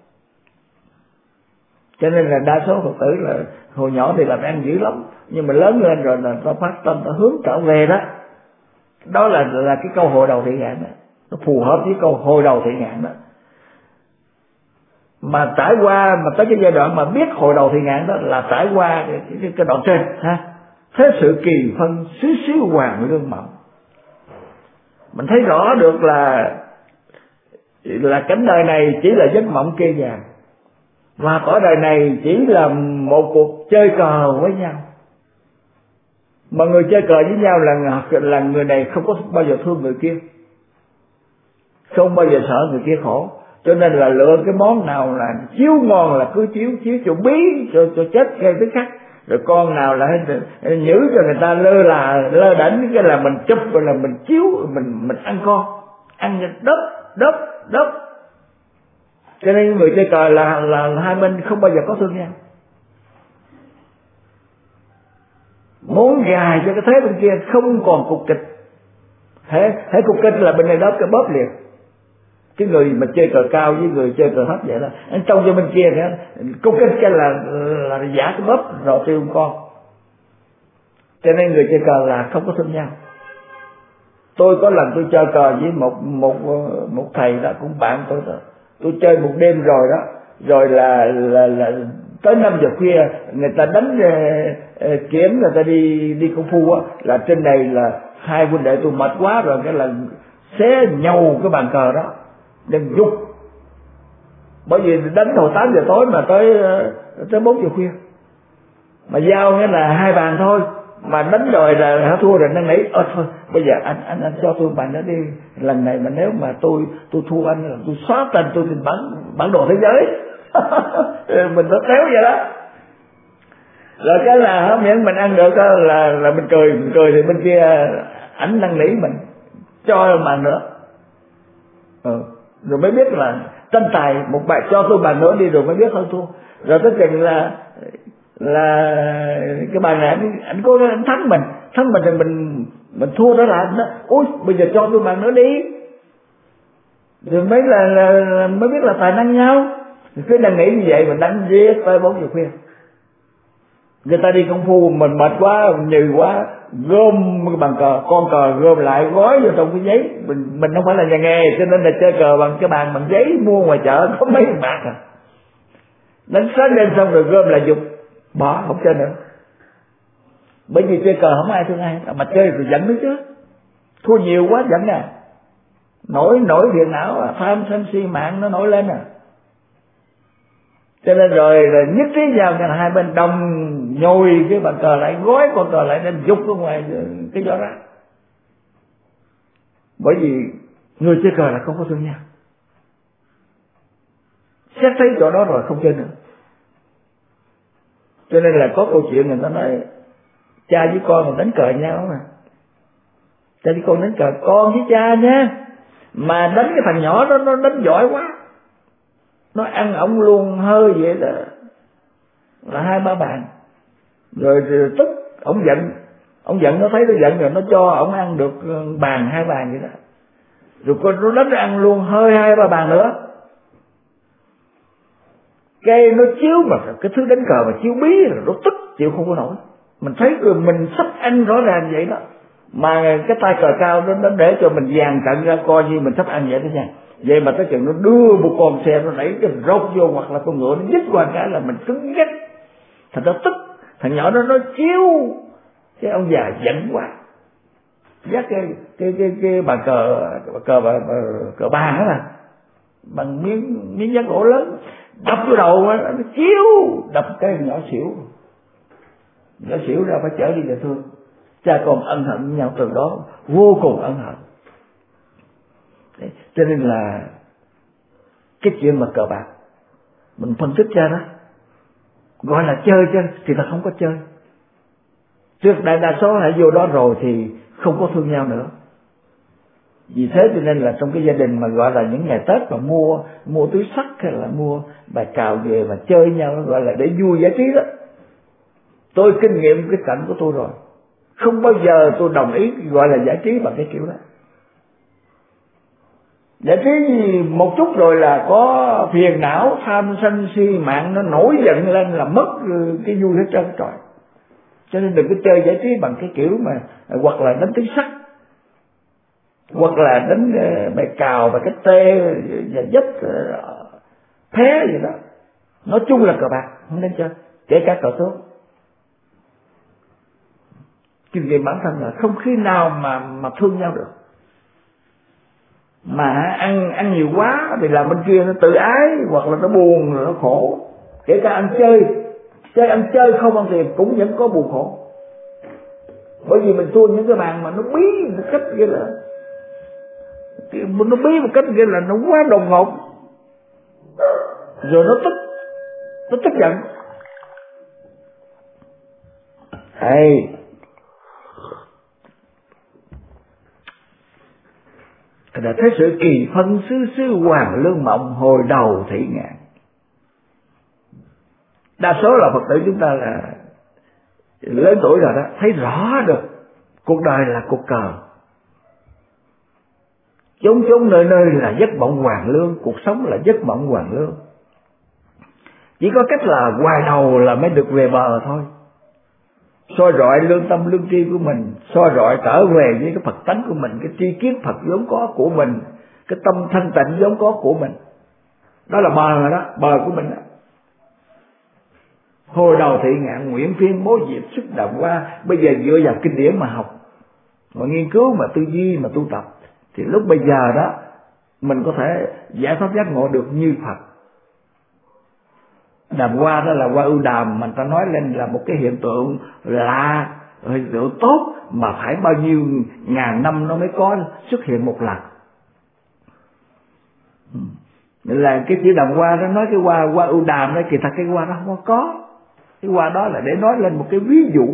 Cho nên là đa số Phật tử là hồi nhỏ thì làm ăn dữ lắm, nhưng mà lớn lên rồi là ta phát tâm, ta hướng trở về đó. Đó là cái câu hồi đầu thị ngạn đó. Nó phù hợp với câu hồi đầu thị ngạn đó. mà trải qua mà tới cái giai đoạn mà biết hồi đầu thì ngạn đó là trải qua cái đoạn trên ha. Thế sự kỳ phân xứ xíu hoàng lương mộng, mình thấy rõ được là cánh đời này chỉ là giấc mộng kê vàng, và cõi đời này chỉ là một cuộc chơi cờ với nhau. Mà người chơi cờ với nhau là người này không có bao giờ thương người kia, không bao giờ sợ người kia khổ, cho nên là lựa cái món nào là chiếu ngon là cứ chiếu cho bí cho chết ngay tức khắc, rồi con nào là nhử cho người ta lơ đễnh cái là mình chụp, rồi là mình chiếu, mình ăn con, ăn đớp. Cho nên người chơi cờ là hai bên không bao giờ có thương nhau, muốn gài cho cái thế bên kia không còn cục kịch. Hễ cục kịch là bên này đớp cái bóp liền. Cái người mà chơi cờ cao với người chơi cờ thấp vậy đó, anh trông cho bên kia thì cục kịch cái là giả cái bóp rồi tiêu con. Cho nên người chơi cờ là không có thương nhau. Tôi có lần tôi chơi cờ với một thầy đó, cũng bạn tôi chơi một đêm rồi đó, rồi là tới 5 giờ khuya người ta đánh kiếm, người ta đi công phu á, là trên này là hai huynh đệ tôi mệt quá rồi, cái là xé nhầu cái bàn cờ đó đừng dục, bởi vì đánh hồi 8 giờ tối mà tới 4 giờ khuya, mà giao nghĩa là 2 bàn thôi, mà đánh rồi là thua rồi nó nghĩ thôi bây giờ anh cho tôi bàn đó đi, lần này mà nếu mà tôi thua anh là tôi xóa tên tôi trên bản đồ thế giới. Mình nó téo vậy đó. Rồi cái là không những mình ăn được đó là mình cười thì bên kia ảnh năn nỉ mình cho bàn nữa. Rồi mới biết là tranh tài một bài, cho tôi bàn nữa đi rồi mới biết hơn thua. Rồi tới chừng là cái bài này anh cố anh thắng mình thì mình thua đó là anh đó, ôi bây giờ cho tôi bàn nữa đi, rồi mới mới biết là tài năng nhau. Cứ đang nghĩ như vậy mình đánh giết tới 4 giờ khuya. Người ta đi công phu mình mệt quá, nhừ quá, gom cái bàn cờ, con cờ gom lại gói vào trong cái giấy. Mình không phải là nhà nghề, cho nên là chơi cờ bằng cái bàn bằng giấy mua ngoài chợ có mấy bạc à. Đánh sáng đêm xong rồi gom lại dục, bỏ không chơi nữa. Bởi vì chơi cờ không ai thương ai, mà chơi rồi giận nữa chứ, thua nhiều quá giận à, nổi phiền não, tham sân si mạng nó nổi lên à. Cho nên rồi nhất trí nhau là hai bên đồng nhồi cái bàn cờ lại, gói con cờ lại nên dục ở ngoài cái gió ra. Bởi vì người chơi cờ là không có thương nhau, xét thấy chỗ đó rồi không chơi nữa. Cho nên là có câu chuyện người ta nói cha với con mà đánh cờ nhau mà, cha với con đánh cờ, con với cha nha, mà đánh cái thằng nhỏ đó nó đánh giỏi quá, nó ăn ổng luôn hơi vậy là 2-3 bàn, rồi tức ổng giận nó thấy nó giận rồi nó cho ổng ăn được bàn 2 bàn vậy đó, rồi con nó đánh ăn luôn hơi 2-3 bàn nữa. Cái nó chiếu mà cái thứ đánh cờ mà chiếu bí rồi nó tức chịu không có nổi. Mình thấy mình sắp ăn rõ ràng vậy đó, mà cái tay cờ cao nó để cho mình dàn trận ra coi như mình sắp ăn vậy đó nha. Vậy mà tới chừng nó đưa một con xe nó đẩy cái rốt vô, hoặc là con ngựa nó nhích qua cái là mình cứng ngắt, thành nó tức. Thằng nhỏ đó nó chiếu, cái ông già giận quá, dắt cái bàn cờ bàn đó là bằng miếng ván gỗ lớn đập vô đầu nó chiếu, đập cái nhỏ xỉu ra phải chở đi về thương. Cha con ân hận với nhau từ đó, vô cùng ân hận. Cho nên là cái chuyện mà cờ bạc mình phân tích ra đó gọi là chơi chứ thì là không có chơi. Trước đại đa số hãy vô đó rồi thì không có thương nhau nữa. Vì thế cho nên là trong cái gia đình mà gọi là những ngày Tết mà mua túi sắt hay là mua bài cào về mà chơi nhau, nó gọi là để vui giải trí đó. Tôi kinh nghiệm cái cảnh của tôi rồi, không bao giờ tôi đồng ý gọi là giải trí bằng cái kiểu đó. Giải trí một chút rồi là có phiền não, tham sân si mạng nó nổi giận lên là mất cái vui hết trơn trời. Cho nên đừng có chơi giải trí bằng cái kiểu mà hoặc là đánh túi sắt, hoặc là đánh bài cào và cái tê và dấp, thế gì đó. Nói chung là cờ bạc không nên chơi, kể cả cờ tướng. Kinh nghiệm bản thân là không khi nào mà thương nhau được. Mà ăn nhiều quá thì làm bên kia nó tự ái, hoặc là nó buồn rồi nó khổ. Kể cả ăn ăn chơi không ăn tiền cũng vẫn có buồn khổ. Bởi vì mình thua những cái bàn mà nó bí một cách kia là nó quá đột ngột, rồi nó tức giận. Đã thấy sự kỳ phân xứ hoàng lương mộng, hồi đầu thị ngạn. Đa số là Phật tử chúng ta là lớn tuổi rồi đó, thấy rõ được cuộc đời là cuộc cờ, chốn nơi nơi là giấc mộng hoàng lương, cuộc sống là giấc mộng hoàng lương. Chỉ có cách là hoài đầu là mới được về bờ thôi. Soi rọi lương tâm lương tri của mình, soi rọi trở về với cái Phật tánh của mình, cái tri kiến Phật vốn có của mình, cái tâm thanh tịnh vốn có của mình. Đó là bờ rồi đó, bờ của mình đó. Hồi đầu thị ngạn, nguyện phiên bố diệt xuất đạo qua. Bây giờ dựa vào kinh điển mà học, mà nghiên cứu, mà tư duy, mà tu tập, thì lúc bây giờ đó mình có thể giải thoát giác ngộ được như Phật. Đàm hoa đó là hoa ưu đàm, mà ta nói lên là một cái hiện tượng lạ, hiện tượng tốt, mà phải bao nhiêu ngàn năm nó mới có xuất hiện một lần. Là cái chữ đàm hoa đó nói cái hoa ưu đàm đó, kỳ thật cái hoa đó không có. Cái hoa đó là để nói lên một cái ví dụ,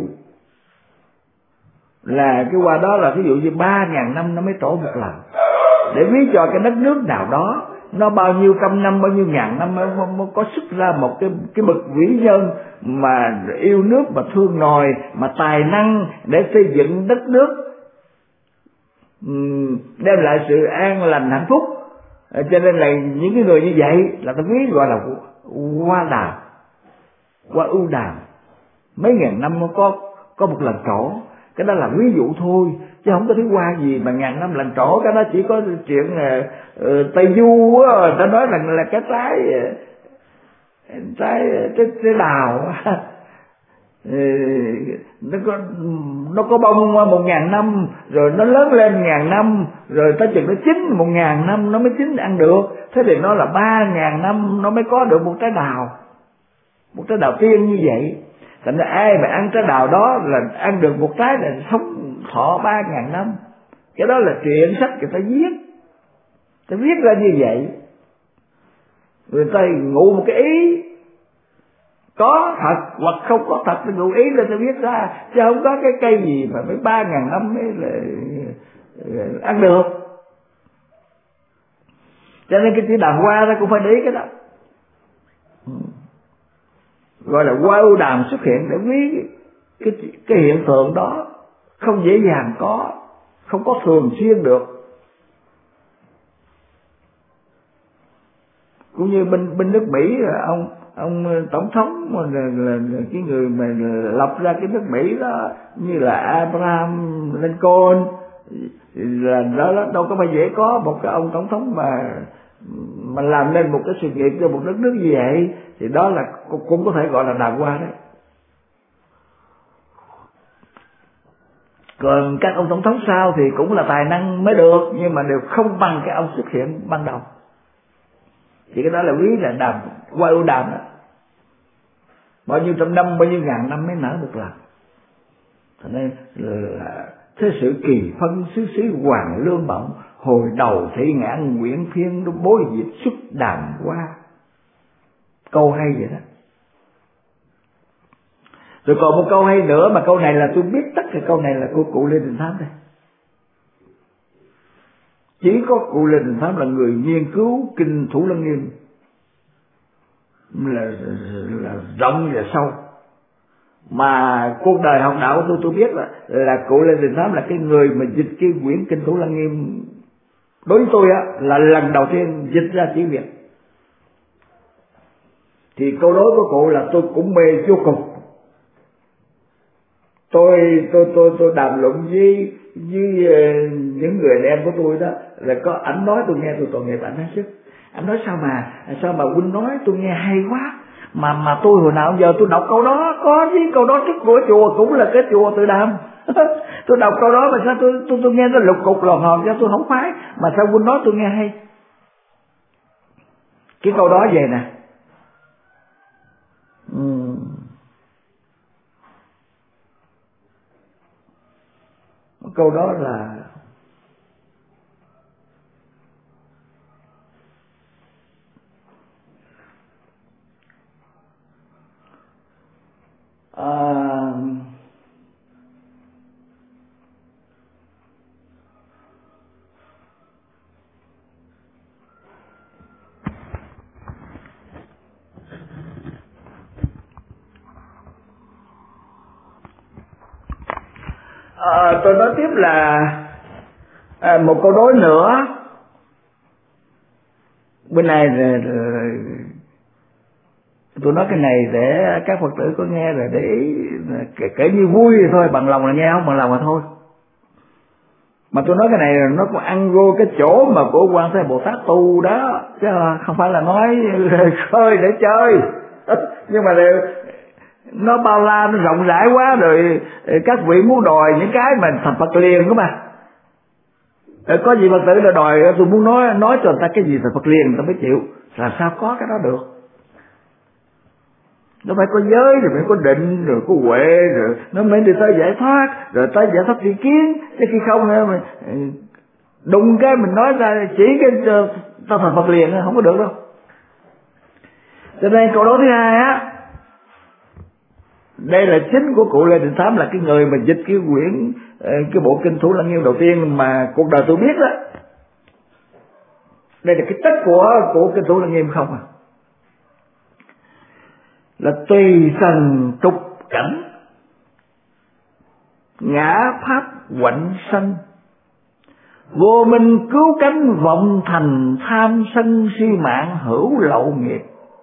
là cái hoa đó là ví dụ như 3.000 năm nó mới trổ một lần, để ví cho cái đất nước nào đó nó bao nhiêu trăm năm, bao nhiêu ngàn năm mới có xuất ra một cái bậc vĩ nhân mà yêu nước, mà thương nòi, mà tài năng để xây dựng đất nước, đem lại sự an lành hạnh phúc. Cho nên là những cái người như vậy là ta ví gọi là hoa đàm, hoa ưu đàm, mấy ngàn năm nó có một lần trổ. Cái đó là ví dụ thôi, chứ không có thứ hoa gì mà ngàn năm lần trổ. Cái đó chỉ có chuyện Tây Du á, ta nói là cái trái đào nó có bông 1.000 năm, rồi nó lớn lên 1.000 năm, rồi tới chừng nó chín 1.000 năm nó mới chín ăn được. Thế thì nó là 3.000 năm nó mới có được một trái đào tiên như vậy. Thành ra ai mà ăn trái đào đó là ăn được một trái là sống thọ 3.000 năm. Cái đó là truyện sách người ta viết ra như vậy. Người ta ngụ một cái ý có thật hoặc không có thật, thì ngụ ý là ta viết ra, chứ không có cái cây gì mà mới 3.000 năm mới là ăn được. Cho nên cái chữ đàm hoa đó cũng phải để ý cái đó, gọi là hoa ưu đàm xuất hiện để ví cái hiện tượng đó không dễ dàng có, không có thường xuyên được. Cũng như bên nước Mỹ, ông tổng thống là cái người mà lập ra cái nước Mỹ đó, như là Abraham Lincoln, là đó đâu có phải dễ có một cái ông tổng thống mà làm nên một cái sự nghiệp cho một đất nước như vậy. Thì đó là cũng có thể gọi là đàm hoa đấy. Còn các ông tổng thống sau thì cũng là tài năng mới được, nhưng mà đều không bằng cái ông xuất hiện ban đầu. Thì cái đó là ví là hoa ưu đàm đó, bao nhiêu trăm năm, bao nhiêu ngàn năm mới nở một lần. Cho nên là thế sự kỳ phân xứ hoàng lương mộng, hồi đầu thị ngạn, nguyện phiên bối diệt xuất đàm hoa. Câu hay vậy đó. Rồi còn một câu hay nữa, mà câu này là tôi biết tất cả câu này là của cụ Lê Đình Thám đây. Chỉ có cụ Lê Đình Thám là người nghiên cứu kinh Thủ Lăng Nghiêm là rộng và sâu. Mà cuộc đời học đạo của tôi biết là cụ Lê Đình Thám là cái người mà dịch cái quyển kinh Thủ Lăng Nghiêm, đối với tôi là lần đầu tiên dịch ra chữ Việt. Thì câu đối của cụ là tôi cũng mê vô cùng. Tôi đàm luận với những người anh em của tôi đó, là có ảnh nói tôi nghe tôi tội nghiệp ảnh hết sức. Anh nói sao mà huynh nói tôi nghe hay quá, mà tôi hồi nào giờ tôi đọc câu đó, có chứ, câu đó trước của chùa cũng là cái chùa Tự Đàm. Tôi đọc câu đó mà sao tôi nghe nó lục cục lòn hòn cho tôi không khoái, mà sao huynh nói tôi nghe hay. Cái câu đó về nè, câu đó là tôi nói tiếp là một câu đối nữa bên này tôi nói cái này để các Phật tử có nghe rồi để ý, kể như vui thì thôi, bằng lòng là nghe, không bằng lòng là thôi. Mà tôi nói cái này nó cũng ăn vô cái chỗ mà của Quan Thế Bồ Tát tu đó, chứ không phải là nói khơi để chơi. Nhưng mà nó bao la, nó rộng rãi quá rồi, các vị muốn đòi những cái mà thành Phật liền đó mà. Có gì Phật tử là đòi tôi muốn nói cho người ta cái gì thành Phật liền người ta mới chịu, làm sao có cái đó được. Nó phải có giới, rồi phải có định, rồi có huệ, rồi nó mới đi tới giải thoát, rồi tới giải thoát tri kiến. Chứ khi không mình đụng cái mình nói ra chỉ cái ta thành Phật liền không có được đâu. Cho nên câu nói thứ hai á, đây là chính của cụ Lê Định Thám, là cái người mà dịch cái quyển cái bộ kinh Thủ Lăng Nghiêm đầu tiên mà cuộc đời tôi biết đó. Đây là cái tích của kinh Thủ Lăng Nghiêm không à. Là tùy trần trục cảnh, ngã pháp quạnh sanh, vô minh cứu cánh vọng thành, tham sân si mạng hữu lậu nghiệp.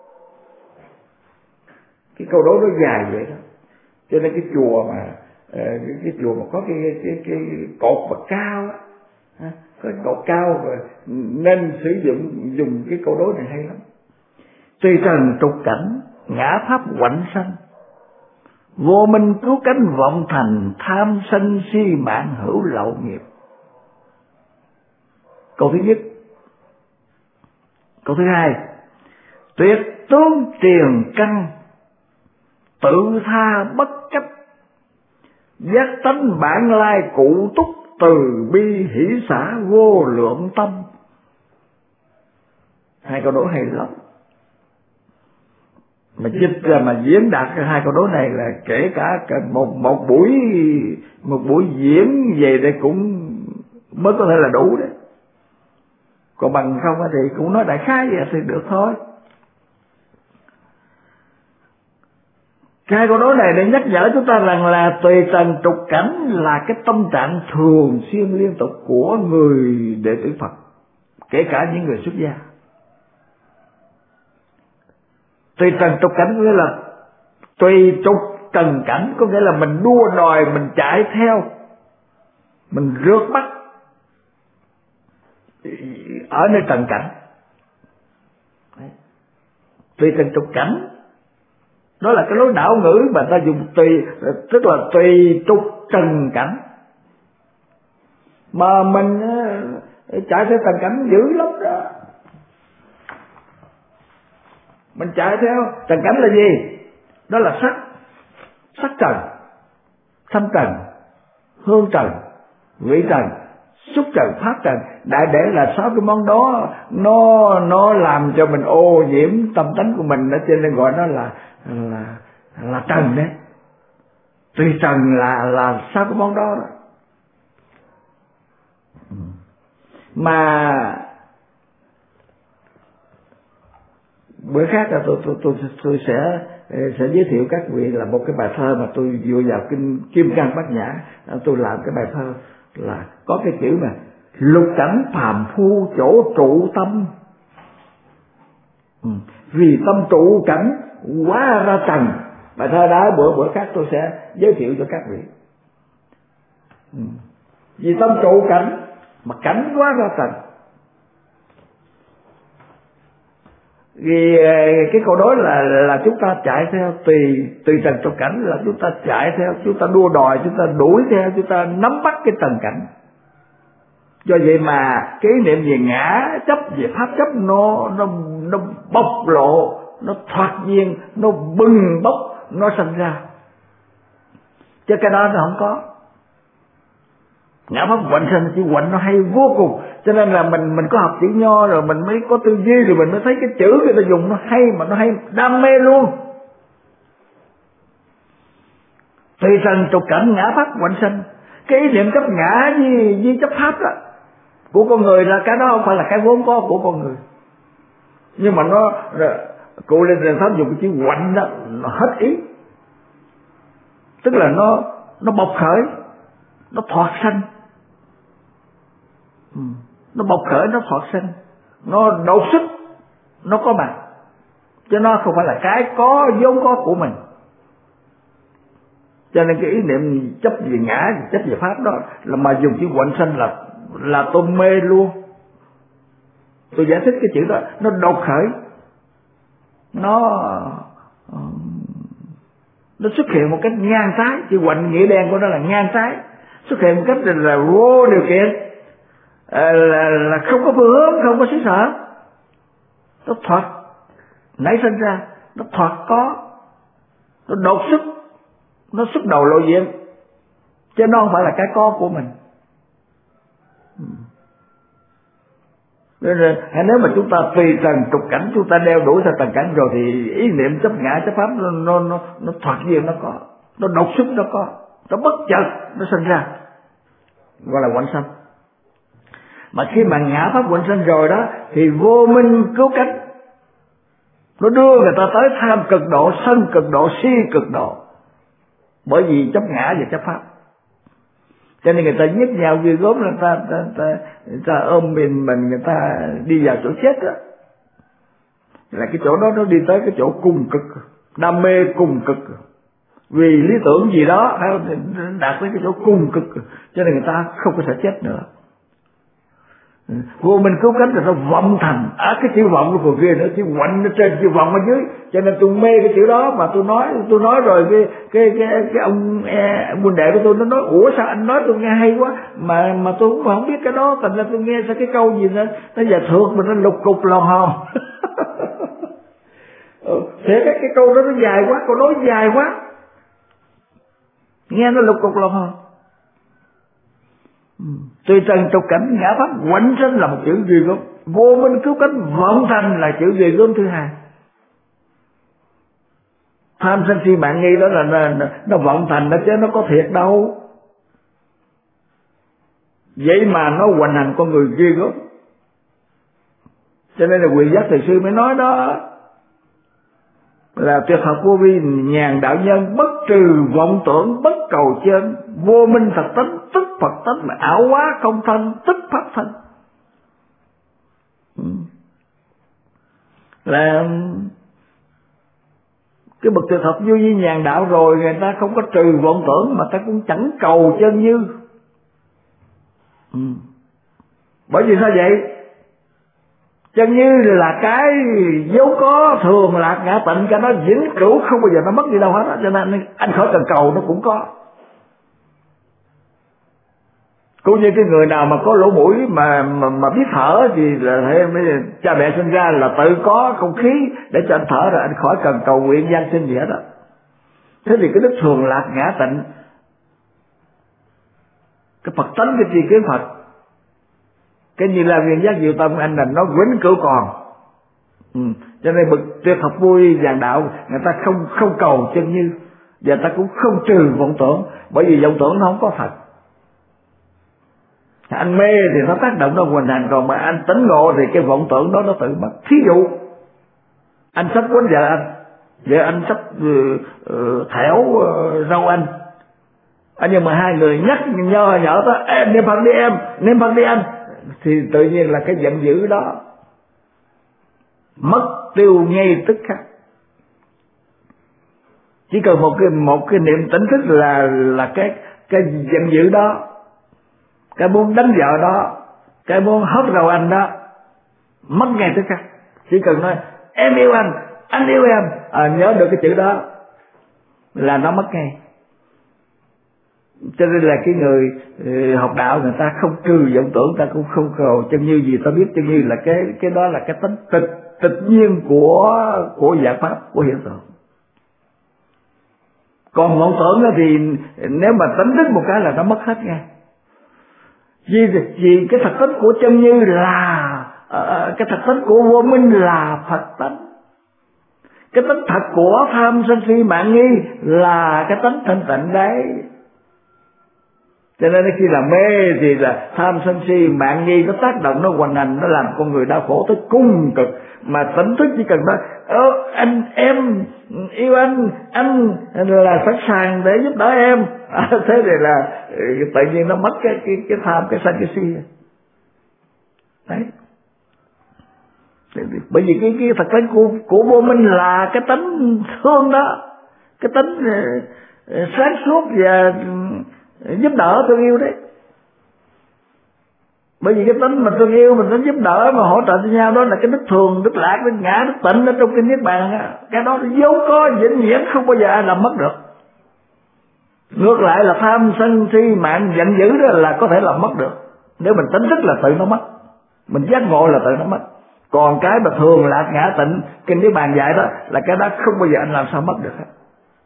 Cái câu đó nó dài vậy đó. Cho nên cái chùa mà có cái cột mà cao á, có cái cột cao và nên dùng cái câu đối này hay lắm. Tùy trần trục cảnh, ngã pháp quạnh sanh, vô minh cứu cánh vọng thành, tham sân si mạng hữu lậu nghiệp. Câu thứ nhất. Câu thứ hai, tuyệt tướng triền căn, tự tha bất chấp, giác tánh bản lai cụ túc, từ bi hỷ xả vô lượng tâm. Hai câu đố hay lắm. Mà dịch ra mà diễn đạt hai câu đố này là kể cả một buổi diễn về đây cũng mới có thể là đủ đấy. Còn bằng không thì cũng nói đại khái vậy thì được thôi. Hai câu nói này để nhắc nhở chúng ta rằng là tùy trần trục cảnh là cái tâm trạng thường xuyên liên tục của người đệ tử Phật, kể cả những người xuất gia. Tùy trần trục cảnh có nghĩa là tùy trục trần cảnh, có nghĩa là mình đua đòi, mình chạy theo, mình rước bắt ở nơi trần cảnh. Tùy trần trục cảnh đó là cái lối đảo ngữ mà ta dùng tùy, tức là tùy trục trần cảnh. Mà mình chạy theo trần cảnh dữ lắm đó. Mình chạy theo trần cảnh là gì? Đó là sắc trần, thanh trần, hương trần, vị trần, xúc trần, pháp trần. Đại để là 6 cái món đó nó làm cho mình ô nhiễm tâm tánh của mình đó, cho nên gọi nó là trần đấy. Tùy trần là 6 cái món đó đó. Mà bữa khác là tôi sẽ giới thiệu các vị là một cái bài thơ mà tôi dựa vào kinh Kim Cang Bát Nhã, tôi làm cái bài thơ là có cái chữ mà lục cảnh phàm phu chỗ trụ tâm, vì tâm trụ cảnh hóa ra trần. Bài thơ đó bữa khác tôi sẽ giới thiệu cho các vị. Vì tâm trụ cảnh mà cảnh hóa ra trần. Vì cái câu đối là chúng ta chạy theo tùy trần trục cảnh, là chúng ta chạy theo, chúng ta đua đòi, chúng ta đuổi theo, chúng ta nắm bắt cái trần cảnh. Do vậy mà cái ý niệm về ngã chấp, về pháp chấp nó bộc lộ, nó thoạt nhiên, nó bừng bốc, nó sinh ra. Chứ cái đó nó không có. Ngã pháp quạnh sanh, chữ quạnh nó hay vô cùng. Cho nên là mình có học chữ Nho rồi mình mới có tư duy, rồi mình mới thấy cái chữ người ta dùng nó hay, mà nó hay đam mê luôn. Tùy trần trục cảnh ngã pháp quạnh sanh. Cái ý niệm chấp ngã với chấp pháp đó của con người là cái đó không phải là cái vốn có của con người. Nhưng mà nó cụ Lên Thiền Pháp dùng cái chữ quạnh đó, nó hết ý. Tức là nó bộc khởi, nó thoạt sanh. Nó bộc khởi, nó thoạt sanh, nó đột xuất, nó có mặt, chứ nó không phải là cái có vốn có của mình. Cho nên cái ý niệm chấp về ngã, chấp về pháp đó là mà dùng chữ quạnh sanh là tôi mê luôn. Tôi giải thích cái chữ đó, nó đột khởi, nó xuất hiện một cách ngang trái. Chữ quạnh nghĩa đen của nó là ngang trái, xuất hiện một cách là vô điều kiện, là không có phương hướng, không có xứ sở. Nó thoạt nảy sinh ra, nó thoạt có, nó đột xuất, nó xuất đầu lộ diện, chứ nó không phải là cái có của mình. Nên nếu mà chúng ta tùy trần trục cảnh, chúng ta đeo đuổi theo trần cảnh rồi thì ý niệm chấp ngã chấp pháp nó thoạt nhiên nó có, nó đột xuất nó có, nó bất chợt nó sinh ra, gọi là quạnh sanh. Mà khi mà ngã pháp quạnh sanh rồi đó thì vô minh cứu cánh, nó đưa người ta tới tham cực độ, sân cực độ, si cực độ, bởi vì chấp ngã và chấp pháp. Cho nên người ta giết nhau ghê gớm, người ta ôm mình, người ta đi vào chỗ chết đó. Là cái chỗ đó nó đi tới cái chỗ cùng cực, đam mê cùng cực, vì lý tưởng gì đó đạt tới cái chỗ cùng cực, cho nên người ta không có thể chết nữa. Vô minh cứu cánh là nó vọng thành, cái chữ vọng nó còn kia nữa, chữ quạnh nó trên, chữ vọng ở dưới. Cho nên tôi mê cái chữ đó, mà tôi nói rồi cái ông huynh đệ của tôi nó nói ủa sao anh nói tôi nghe hay quá, mà tôi cũng không biết cái đó, thành ra tôi nghe sao cái câu gì nữa nó giả thượng mà nó lục cục lòn hòn. Thế cái câu đó nó dài quá, câu nói dài quá, nghe nó lục cục lòn hòn. Tùy trần trục cảnh ngã pháp quạnh sanh là một chữ gì gớm, vô minh cứu cánh vọng thành là chữ gì gớm thứ hai. Tham sân si mạng nghi đó là nó vọng thành đó, chứ nó có thiệt đâu. Vậy mà nó hoành hành con người ghê gớm. Cho nên là Quyền Giác Thầy Sư mới nói đó là tuyệt học vô vi nhàn đạo nhân, bất trừ vọng tưởng, bất cầu chân, vô minh thật tánh, tức Phật tánh, mà ảo hóa không thân, tức pháp thân. Là cái bậc tuyệt học vô vi nhàn đạo rồi, người ta không có trừ vọng tưởng, mà ta cũng chẳng cầu chân như. Bởi vì sao vậy? Chân như là cái dấu có thường lạc ngã tịnh, cho nó vĩnh cửu không bao giờ nó mất đi đâu hết. Cho nên anh khỏi cần cầu, nó cũng có. Cũng như cái người nào mà có lỗ mũi mà biết thở thì là cha mẹ sinh ra là tự có không khí để cho anh thở rồi, anh khỏi cần cầu nguyện gian sinh gì hết đó. Thế thì cái đức thường lạc ngã tịnh, cái Phật tánh, cái tri kiến Phật, cái Như Lai Viên Giác Diệu Tâm anh là nó vĩnh cửu còn. Cho nên bậc tuyệt học vô vi vàng đạo người ta không cầu chân như, và ta cũng không trừ vọng tưởng, bởi vì vọng tưởng nó không có thật. Anh mê thì nó tác động, nó hoàn thành, còn mà anh tỉnh ngộ thì cái vọng tưởng đó nó tự mất. Thí dụ anh sắp quấn vợ anh sắp thẻo râu anh, nhưng mà hai người nhắc nhở đó, em niệm Phật đi em, niệm Phật đi anh, thì tự nhiên là cái giận dữ đó mất tiêu ngay tức khắc. Chỉ cần một cái niệm tỉnh thức là cái giận dữ đó, cái muốn đánh vợ đó, cái muốn hất đầu anh đó mất ngay tức khắc. Chỉ cần nói em yêu anh yêu em. Nhớ được cái chữ đó là nó mất ngay. Cho nên là cái người học đạo người ta không trừ vọng tưởng, ta cũng không cầu chân như gì. Ta biết chân như là cái đó là cái tính tự nhiên của dạng pháp, của hiện tượng. Còn vọng tưởng thì nếu mà tính đứt một cái là nó mất hết ngay. Vì cái thật tính của chân như là cái thật tính của vô minh là Phật tánh. Cái tính thật của tham sân si mạng nghi là cái tính thanh tịnh đấy. Cho nên khi làm mê thì là tham sân si mạng nghi nó tác động, nó hoành hành, nó làm con người đau khổ tới cùng cực. Mà tỉnh thức chỉ cần nói anh em yêu anh là sẵn sàng để giúp đỡ em. Thế thì là tự nhiên nó mất cái tham, cái sân, cái si. Đấy. Bởi vì cái thật tính của vô minh là cái tính thương đó, cái tính sáng suốt và giúp đỡ thương yêu đấy. Bởi vì cái tính mà thương yêu, mình tính giúp đỡ mà hỗ trợ cho nhau đó là cái đức thường, đức lạc, đức ngã, đức tịnh ở trong kinh Niết Bàn á. Cái đó vốn có vĩnh viễn, không bao giờ ai làm mất được. Ngược lại là tham sân si mạng giận dữ đó là có thể làm mất được. Nếu mình tính thức là tự nó mất, mình giác ngộ là tự nó mất. Còn cái mà thường lạc ngã tịnh kinh Niết Bàn dạy đó là cái đó không bao giờ anh làm sao mất được hết.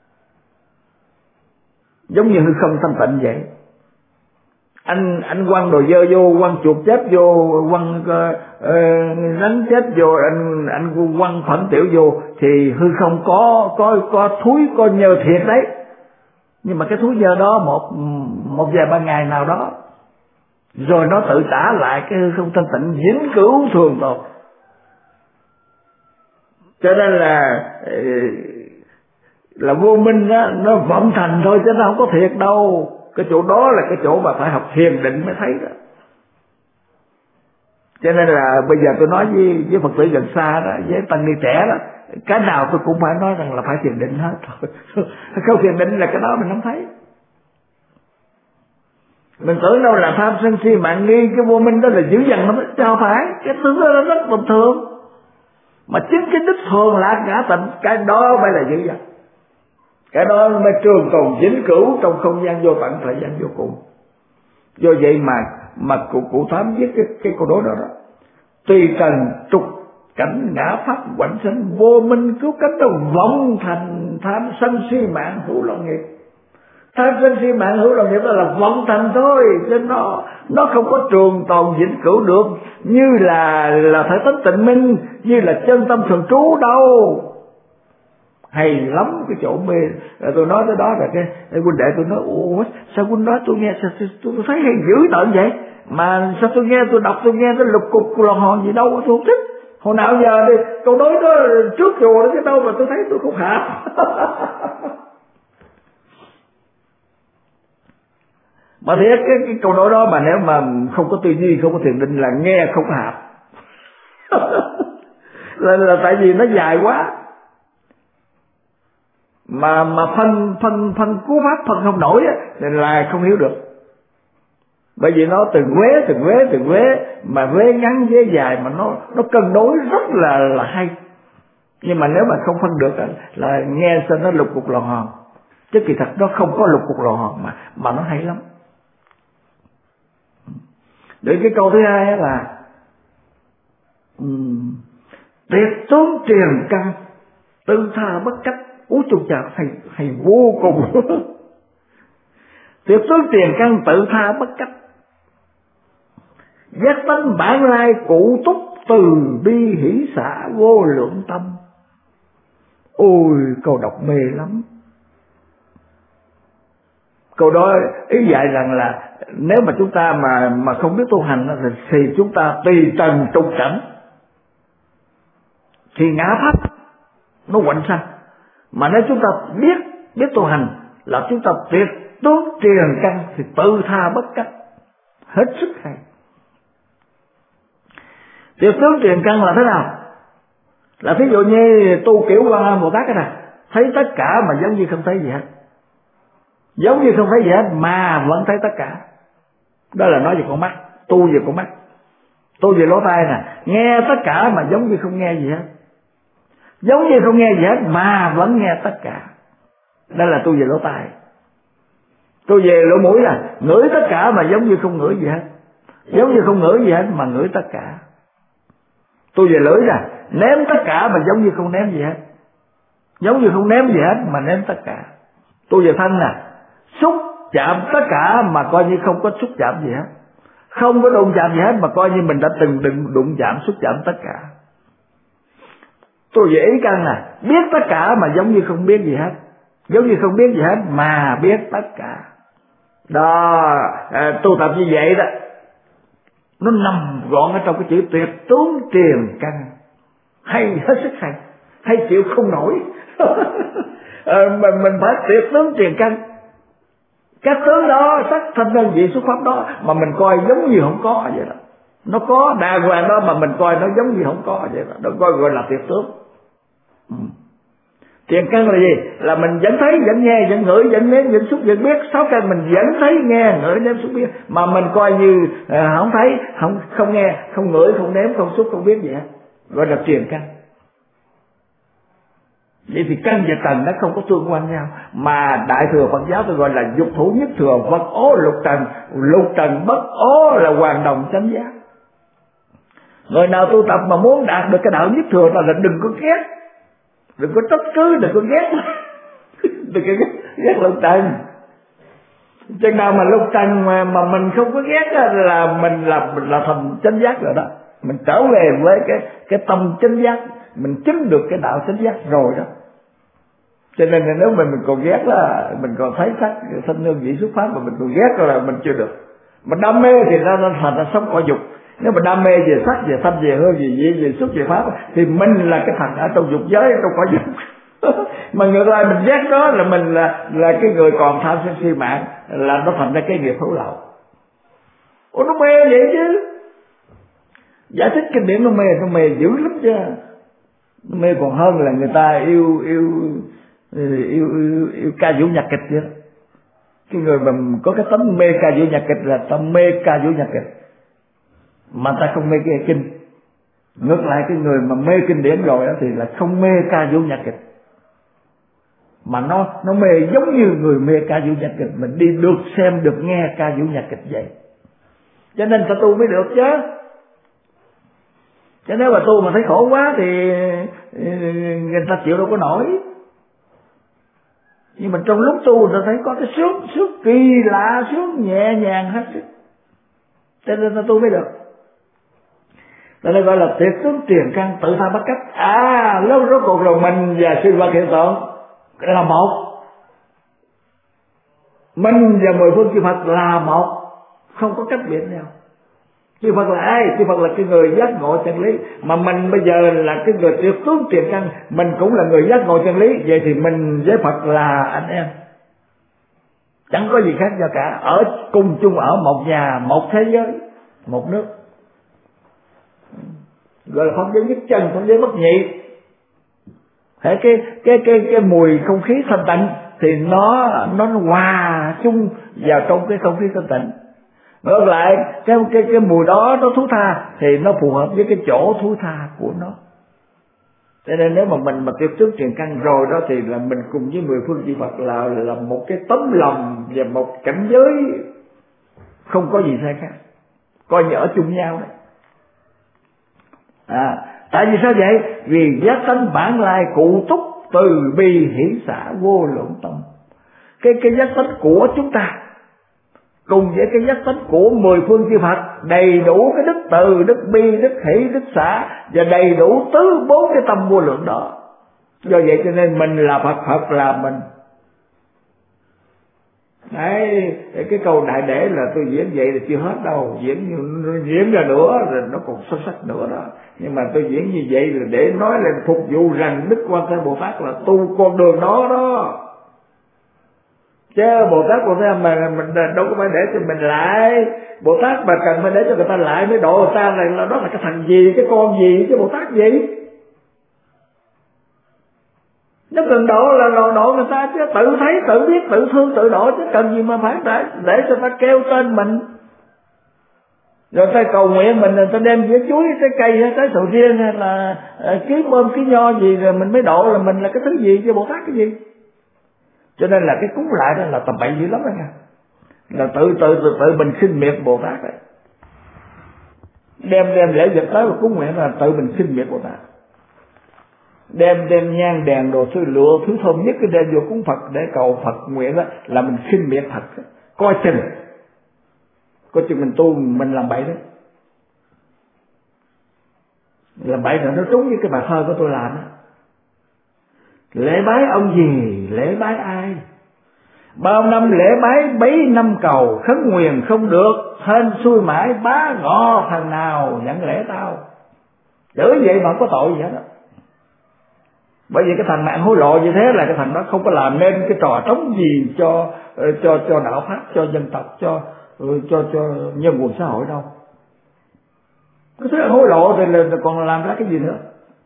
Giống như hư không thanh tịnh vậy. Anh quăng đồ dơ vô, quăng chuột chết vô, quăng rắn chết vô, anh quăng phẫn tiểu vô thì hư không có thúi, có nhơ thiệt đấy. Nhưng mà cái thúi nhơ đó một vài ba ngày nào đó rồi nó tự trả lại cái hư không thanh tịnh vĩnh cửu thường tồn. Cho nên là vô minh đó, nó vọng thành thôi chứ nó không có thiệt đâu. Cái chỗ đó là cái chỗ mà phải học thiền định mới thấy đó. Cho nên là bây giờ tôi nói với Phật tử gần xa đó, với tăng ni trẻ đó, cái nào tôi cũng phải nói rằng là phải thiền định hết thôi. Không thiền định là cái đó mình không thấy. Mình tưởng đâu là tham sân si mạng nghi, cái vô minh đó là dữ dằn nó cho phải. Cái thứ đó nó rất bình thường. Mà chính cái đức thường lạc ngã tịnh, cái đó mới là dữ dằn. Cái đó mới trường tồn vĩnh cửu trong không gian vô tận, thời gian vô cùng. Do vậy mà cụ Tám viết cái câu đối đó đó. Tùy trần trục cảnh ngã pháp quạnh sinh, vô minh cứu cánh đâu vọng thành tham sân si mạng hữu lậu nghiệp. Tham sân si mạng hữu lậu nghiệp đó là vọng thành thôi, chứ nó không có trường tồn vĩnh cửu được như là thể tánh tịnh minh, như là chân tâm thường trú đâu. Hay lắm cái chỗ mê. Tôi nói tới đó là cái huynh đệ tôi nói ủa sao huynh nói tôi nghe sao tôi thấy hay dữ tợn vậy, mà sao tôi nghe tôi đọc tôi nghe nó lục cục lòn hòn gì đâu, tôi không thích. Hồi nào giờ đi câu đối đó trước chùa đó chứ đâu mà tôi thấy tôi không hợp. Mà thiệt cái câu nói đó mà nếu mà không có tư duy, không có thiền định là nghe không hợp. là tại vì nó dài quá. Mà phân cú pháp phân không nổi á nên là không hiểu được. Bởi vì nó từng vế mà vế ngắn vế dài mà nó cân đối rất là hay. Nhưng mà nếu mà không phân được là nghe sao nó lục cục lòn hòn. Chứ kỳ thật nó không có lục cục lòn hòn mà nó hay lắm. Để cái câu thứ hai là tuyệt tướng triền căn tư tha bất cách. Ú chung chào hay vô cùng. Tuyệt tướng triền căn tự tha bất cách, giác tánh bản lai cụ túc từ bi hỷ xả vô lượng tâm. Ôi câu đọc mê lắm. Câu đó ý dạy rằng là nếu mà chúng ta mà không biết tu hành thì chúng ta tùy trần trục cảnh thì ngã pháp nó quạnh sanh. Mà nếu chúng ta biết tu hành là chúng ta tuyệt tướng triền căn thì tự tha bất cách, hết sức hay. Tuyệt tướng triền căn là thế nào? Là thí dụ như tu kiểu Quan Âm Bồ Tát cái này, thấy tất cả mà giống như không thấy gì hết, giống như không thấy gì hết mà vẫn thấy tất cả. Đó là nói về con mắt, tu về con mắt. Tu về lỗ tai nè, nghe tất cả mà giống như không nghe gì hết. giống như không nghe gì hết mà vẫn nghe tất cả. Đó là tu về lỗ tai. Tu về lỗ mũi là ngửi tất cả mà giống như không ngửi gì hết, giống như không ngửi gì hết mà ngửi tất cả. Tu về lưỡi là ném tất cả mà giống như không ném gì hết, giống như không ném gì hết mà ném tất cả. Tu về thân nè, xúc chạm tất cả mà coi như không có xúc chạm gì hết, không có đụng chạm gì hết mà coi như mình đã từng đụng chạm xúc chạm tất cả. Tu về ý căn nè, biết tất cả mà giống như không biết gì hết, giống như không biết gì hết mà biết tất cả. Đó, tu tập như vậy đó, nó nằm gọn ở trong cái chữ tuyệt tướng truyền căn. Hay, hết sức hay, hay chịu không nổi. Mình phải tuyệt tướng truyền căn. Các tướng đó, sắc thanh đơn vị xuất pháp đó mà mình coi giống như không có vậy đó. Nó có đàng hoàng đó mà mình coi nó giống như không có vậy đó. Đó gọi là tuyệt tướng. Truyền căn là gì? Là mình vẫn thấy, vẫn nghe, vẫn ngửi, vẫn nếm, vẫn xúc, vẫn biết. 6 căn mình vẫn thấy, nghe, ngửi, nếm, xúc, biết. Mà mình coi như không thấy, không nghe, không ngửi, không nếm, không xúc, không biết gì hết. Gọi là truyền căn. Vậy thì căn và trần nó không có tương quan nhau. Mà Đại thừa Phật giáo tôi gọi là dục thủ nhất thừa, vật ố lục trần bất ố là hoàn đồng chánh giác. Người nào tu tập mà muốn đạt được cái đạo nhất thừa là đừng có ghét, đừng có trách cứ, đừng có ghét, đừng có ghét lục trần. Chừng nào mà lục trần mà mình không có ghét là mình là thành chánh giác rồi đó. Mình trở về với cái tâm chánh giác, mình chứng được cái đạo chánh giác rồi đó. Cho nên là nếu mình còn ghét là mình còn thấy sắc thanh hương vị xuất pháp mà mình còn ghét là mình chưa được. Mà đam mê thì nó thành ra sống cõi dục. Nếu mà đam mê về sắc, về thanh, về hương, về xuất, về pháp thì mình là cái thằng ở trong dục giới, trong cõi dục. Mà ngược lại mình ghét đó là mình là cái người còn tham sân si mạng, là nó thành ra cái nghiệp hữu lậu. Ủa nó mê vậy chứ. Giải thích kinh điển nó mê dữ lắm chứ. Nó mê còn hơn là người ta yêu ca vũ nhạc kịch vậy đó. Cái người mà có cái tấm mê ca vũ nhạc kịch là ta mê ca vũ nhạc kịch mà ta không mê cái kinh. Ngược lại cái người mà mê kinh điển rồi đó thì là không mê ca vũ nhạc kịch, mà nó mê giống như người mê ca vũ nhạc kịch, mình đi được xem được nghe ca vũ nhạc kịch vậy. Cho nên ta tu mới được chứ. Chứ nếu mà tu mà thấy khổ quá thì người ta chịu đâu có nổi. Nhưng mà trong lúc tu người ta thấy có cái sướng kỳ lạ, sướng nhẹ nhàng hết sức. Cho nên ta tu mới được. Cho nên gọi là tuyệt tướng truyền căn, tự tha bất cách. Lâu rốt cuộc rồi mình và sinh vật hiện tượng là một. Mình và mười phương chư Phật là một, không có cách biệt nhau. Chư Phật là ai? Chư Phật là cái người giác ngộ chân lý. Mà mình bây giờ là cái người tuyệt tướng truyền căn, mình cũng là người giác ngộ chân lý. Vậy thì mình với Phật là anh em, chẳng có gì khác nhau cả. Ở cùng chung ở một nhà, một thế giới, một nước. Gọi là pháp giới nhất chân, pháp giới bất nhị. Cái mùi không khí thanh tịnh thì nó hòa chung vào trong cái không khí thanh tịnh. Ngược lại cái mùi đó nó thú tha thì nó phù hợp với cái chỗ thú tha của nó. Cho nên nếu mà mình mà tiếp xúc truyền căn rồi đó thì là mình cùng với mười phương chư Phật là một cái tấm lòng và một cảnh giới không có gì sai khác, coi như ở chung nhau đấy. Tại vì sao vậy? Vì giác tánh bản lai cụ túc từ bi hỷ xả vô lượng tâm. Cái giác tánh của chúng ta cùng với cái giác tánh của mười phương chư Phật đầy đủ cái đức từ, đức bi, đức hỷ, đức xả và đầy đủ tứ bốn cái tâm vô lượng đó. Do vậy cho nên mình là Phật, Phật là mình. Đấy, cái câu đại để là tôi diễn vậy là chưa hết đâu, diễn ra nữa rồi nó còn xuất sắc nữa đó. Nhưng mà tôi diễn như vậy là để nói là phục vụ rằng Đức Quan Thế Bồ Tát là tu con đường đó đó. Chứ Bồ Tát mà mình đâu có phải để cho mình lại. Bồ Tát mà cần phải để cho người ta lại mới độ người ta, là đó là cái thằng gì, cái con gì, cái Bồ Tát gì. Nó cần độ là độ người ta chứ, tự thấy, tự biết, tự thương, tự độ chứ cần gì mà phải để cho ta kêu tên mình. Rồi ta cầu nguyện mình, ta đem dĩa chuối, trái cây, trái sầu riêng hay là ký bơm ký nho gì rồi mình mới độ là mình là cái thứ gì cho Bồ Tát cái gì. Cho nên là cái cúng lại đó là tầm bậy dữ lắm đó nha. Là tự mình khinh miệt Bồ Tát đấy. Đem lễ vật tới và cúng nguyện là tự mình khinh miệt Bồ Tát. Đem nhang đèn đồ thứ lựa thứ thơm nhất cái đem vô cúng Phật để cầu Phật nguyện đó là mình khinh miệt Phật. Coi chừng mình tu mình làm bậy đấy. Làm bậy rồi nó trúng với cái bài thơ của tôi làm đó. Lễ bái ông gì, lễ bái ai? Bao năm lễ bái bấy năm cầu, khấn nguyền không được, hên xui mãi bá ngọ thằng nào nhận lễ tao. Chữ vậy mà không có tội gì hết đó. Bởi vì cái thằng nạn hối lộ như thế là cái thằng đó không có làm nên cái trò trống gì cho đạo pháp, cho dân tộc, cho nhân quần xã hội đâu. Cái thứ hối lộ thì là còn làm ra cái gì nữa.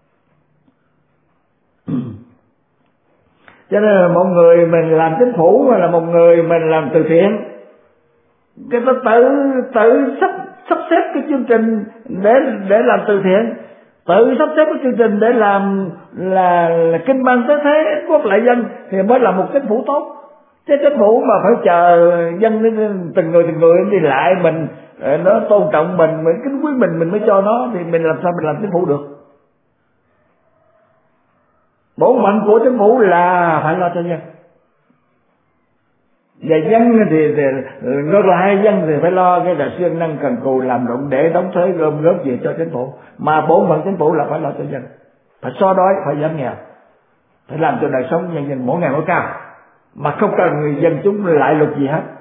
Cho nên là một người mình làm chính phủ mà là một người mình làm từ thiện, cái nó tự sắp xếp cái chương trình để làm từ thiện, tự sắp xếp cái chương trình để làm là kinh ban tế thế quốc lại dân thì mới là một chính phủ tốt. Chứ chính phủ mà phải chờ dân từng người đi lại mình nó tôn trọng mình kính quý mình mới cho nó thì mình làm sao mình làm chính phủ được. Bổn phận của chính phủ là phải lo cho dân. Và dân thì ngược lại, dân thì phải lo cái là siêng năng cần cù làm ruộng để đóng thuế gom góp về cho chính phủ. Mà bổn phận chính phủ là phải lo cho dân, phải xóa đói, phải giảm nghèo, phải làm cho đời sống nhân dân mỗi ngày mỗi cao, mà không cần người dân chúng lại luật gì hết.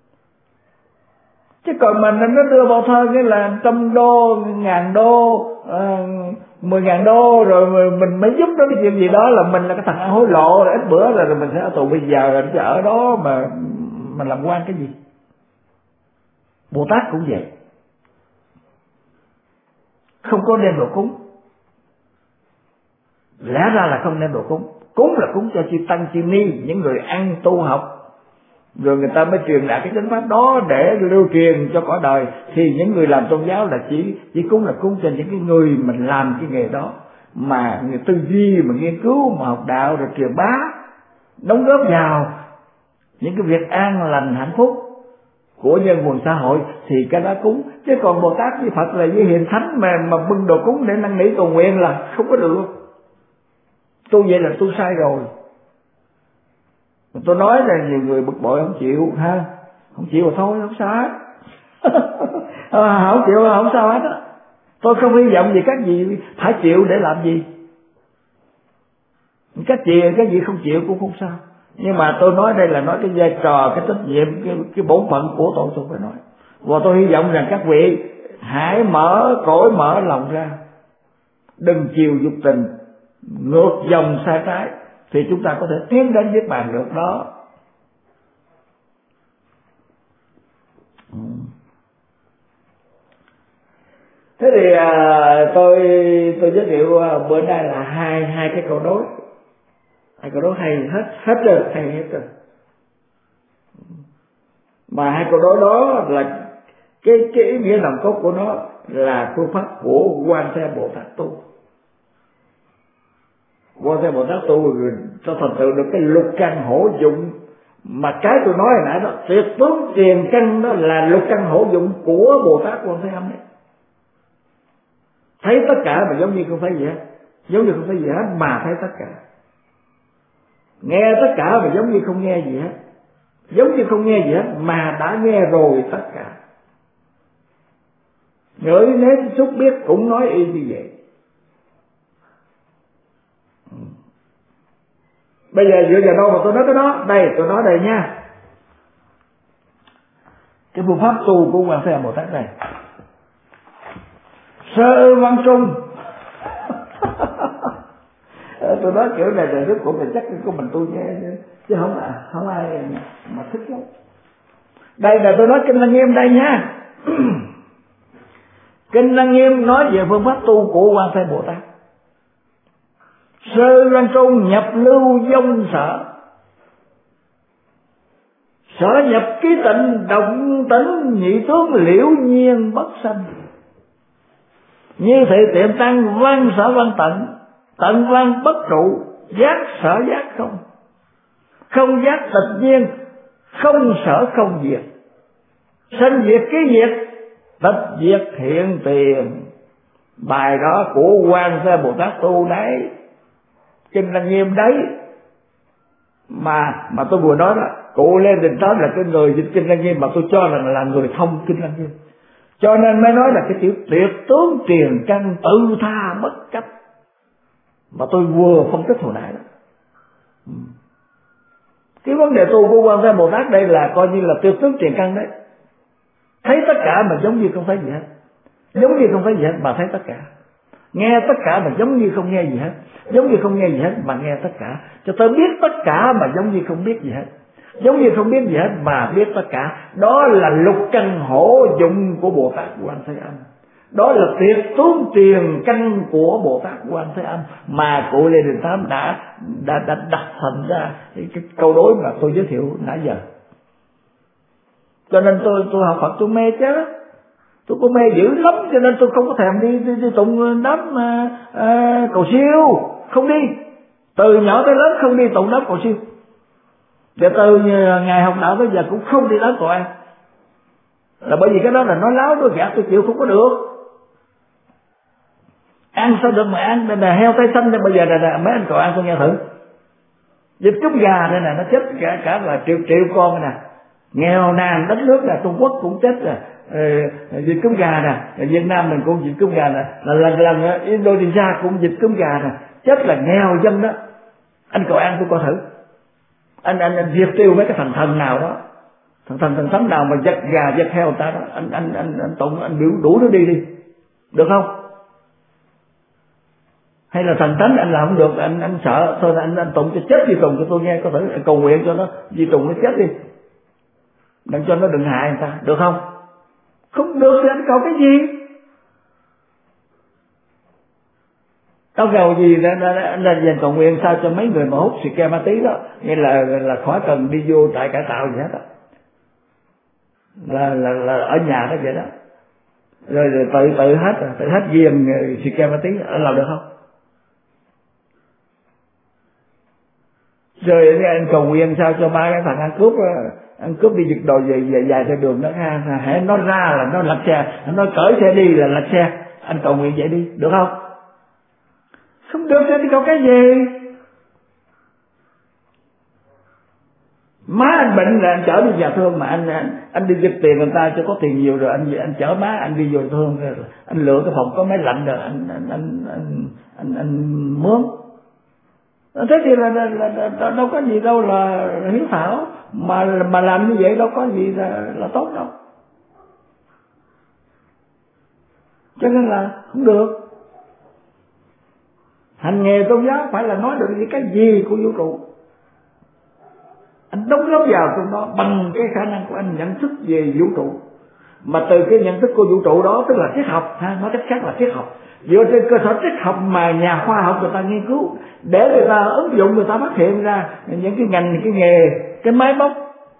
Chứ còn mình nó đưa vào thơ cái là 100 đô, 1000 đô, 10.000 đô rồi mình mới giúp nó cái chuyện gì đó là mình là cái thằng ăn hối lộ, rồi ít bữa rồi mình sẽ ở tù. Bây giờ rồi chứ ở đó mà mình làm quan cái gì. Bồ Tát cũng vậy, không có đem đồ cúng, lẽ ra là không đem đồ cúng. Cúng là cúng cho chư tăng chư ni, những người ăn tu học, rồi người ta mới truyền lại cái chánh pháp đó để lưu truyền cho cõi đời. Thì những người làm tôn giáo là chỉ cúng là cúng cho những cái người mình làm cái nghề đó, mà người tư duy, mà nghiên cứu, mà học đạo, rồi truyền bá, đóng góp vào những cái việc an lành hạnh phúc của nhân quần xã hội thì cái đó cúng. Chứ còn Bồ Tát với Phật là với hiền thánh mà bưng đồ cúng để năn nỉ cầu nguyện là không có được. Tu vậy là tu sai rồi. Tôi nói là nhiều người bực bội không chịu ha, không chịu mà thôi, không sao hết. Không chịu không sao hết á. Tôi không hy vọng gì các vị phải chịu để làm gì. Các vị không chịu cũng không sao. Nhưng mà tôi nói đây là nói cái vai trò, cái trách nhiệm, cái bổn phận của tôi phải nói. Và tôi hy vọng rằng các vị hãy mở cõi, mở lòng ra, đừng chiều dục tình, ngược dòng sai trái, thì chúng ta có thể tiến đến với bàn được đó. Thế thì tôi giới thiệu bữa nay là hai cái câu đối. Hai câu đối hay hết rồi. Mà hai câu đối đó là cái ý nghĩa nòng cốt của nó là phương pháp của Quan Thế Bồ Tát tu. Quan Thế Bồ Tát tu rồi cho thành tựu được cái lục căn hữu dụng. Mà cái tôi nói hồi nãy đó, tuyệt tướng tiền căn đó là lục căn hữu dụng của Bồ Tát Quan Thế Âm đấy. Thấy tất cả mà giống như không thấy gì hết, giống như không thấy gì hết mà thấy tất cả. Nghe tất cả mà giống như không nghe gì hết, giống như không nghe gì hết mà đã nghe rồi tất cả. Ngửi nếm xúc biết cũng nói y như vậy. Bây giờ dựa vào đâu mà tôi nói cái đó? Đây, tôi nói đây nha. Cái phương pháp tu của Quan Thế Âm Bồ Tát này. Sơ văn trung. Tôi nói kiểu này là rất của mình, chắc của mình tu nghe chứ không ai mà thích lắm. Đây là tôi nói Kinh Lăng Nghiêm đây nha. Kinh Lăng Nghiêm nói về phương pháp tu của Quan Thế Bồ Tát. Sơ văn trung nhập lưu dông sở. Sở nhập ký tịnh, động tĩnh nhị tướng liễu nhiên bất sanh. Như thị tiệm tăng, văn sở văn tận, tận văn bất trụ, giác sở giác không. Không giác tịch nhiên, không sở không diệt. Sanh diệt ký diệt, tịch diệt hiện tiền. Bài đó của Quan Thế Bồ Tát tu đấy, Kinh Lăng Nghiêm đấy. Mà tôi vừa nói đó, cụ Lê Đình Tám là cái người dịch Kinh Lăng Nghiêm mà tôi cho là người thông Kinh Lăng Nghiêm. Cho nên mới nói là cái chữ tuyệt tướng truyền căn tự tha bất chấp mà tôi vừa phân tích hồi nãy đó. Cái vấn đề tu của Quan Thế Bồ Tát đây là coi như là tuyệt tướng truyền căn đấy. Thấy tất cả mà giống như không thấy gì hết, giống như không thấy gì hết mà thấy tất cả. Nghe tất cả mà giống như không nghe gì hết, giống như không nghe gì hết mà nghe tất cả. Cho tới biết tất cả mà giống như không biết gì hết, giống như không biết gì hết mà biết tất cả. Đó là lục căn hổ dụng của Bồ Tát Quan Thế Âm. Đó là tuyệt tướng truyền căn của Bồ Tát Quan Thế Âm mà cụ Lê Đình Tám đã đặt thành ra cái câu đối mà tôi giới thiệu nãy giờ. Cho nên tôi học Phật tôi mê chứ, tôi có mê dữ lắm, cho nên tôi không có thèm đi tụng đám cầu siêu, không đi. Từ nhỏ tới lớn không đi tụng đám cầu siêu. Và từ ngày học đạo tới giờ cũng không đi đám cầu an. Là bởi vì cái đó là nói láo, nói gạt, tôi chịu không có được. Ăn sao được mà ăn, đây là heo tay xanh đây, bây giờ là mấy anh cầu an tôi nghe thử. Dịch cúm gà đây nè, nó chết cả là triệu con nè. Nghèo nàn đất nước là Trung Quốc cũng chết rồi. Dịch cúm gà nè, Việt Nam mình cũng dịch cúm gà nè, là lần Indonesia cũng dịch cúm gà nè, chết là nghèo dân đó. Anh cầu an tôi coi thử, anh diệt tiêu mấy cái thần nào đó, thần thánh nào mà giật gà giật heo người ta đó, anh tụng, anh biểu đủ nó đi được không? Hay là thần thánh anh làm không được, anh sợ thôi anh tụng cho chết Di Trùng cho tôi nghe, có thử cầu nguyện cho nó Di Trùng nó chết đi, đừng cho nó đừng hại người ta, được không? Không được thì anh cầu cái gì? Tao cầu gì anh là dành cầu nguyện sao cho mấy người mà hút xì ke ma tí đó, nghĩa là khỏi cần đi vô trại cải tạo gì hết á, là ở nhà đó vậy đó, rồi tự hết ghiền xì ke ma tí, anh làm được không? Rồi anh cầu nguyện sao cho ba cái thằng ăn cướp đi giật đồ về dài trên đường đó ha, hãy nó ra là nó lật xe, nó cởi xe đi là lật xe, anh cầu nguyện vậy đi, được không? Không được thì anh cầu cái gì? Má anh bệnh là anh chở đi nhà thương, mà anh đi giật tiền người ta cho có tiền nhiều rồi anh chở má anh đi vô thương, anh lựa cái phòng có máy lạnh rồi anh mướn. Thế thì là đâu có gì đâu là hiếu thảo, mà làm như vậy đâu có gì là tốt đâu. Cho nên là không được. Hành nghề tôn giáo phải là nói được những cái gì của vũ trụ, anh đóng góp vào trong đó bằng cái khả năng của anh nhận thức về vũ trụ. Mà từ cái nhận thức của vũ trụ đó, tức là triết học ha, nói cách khác là triết học, dựa trên cơ sở triết học mà nhà khoa học người ta nghiên cứu, để người ta ứng dụng, người ta phát hiện ra những cái ngành, cái nghề, cái máy móc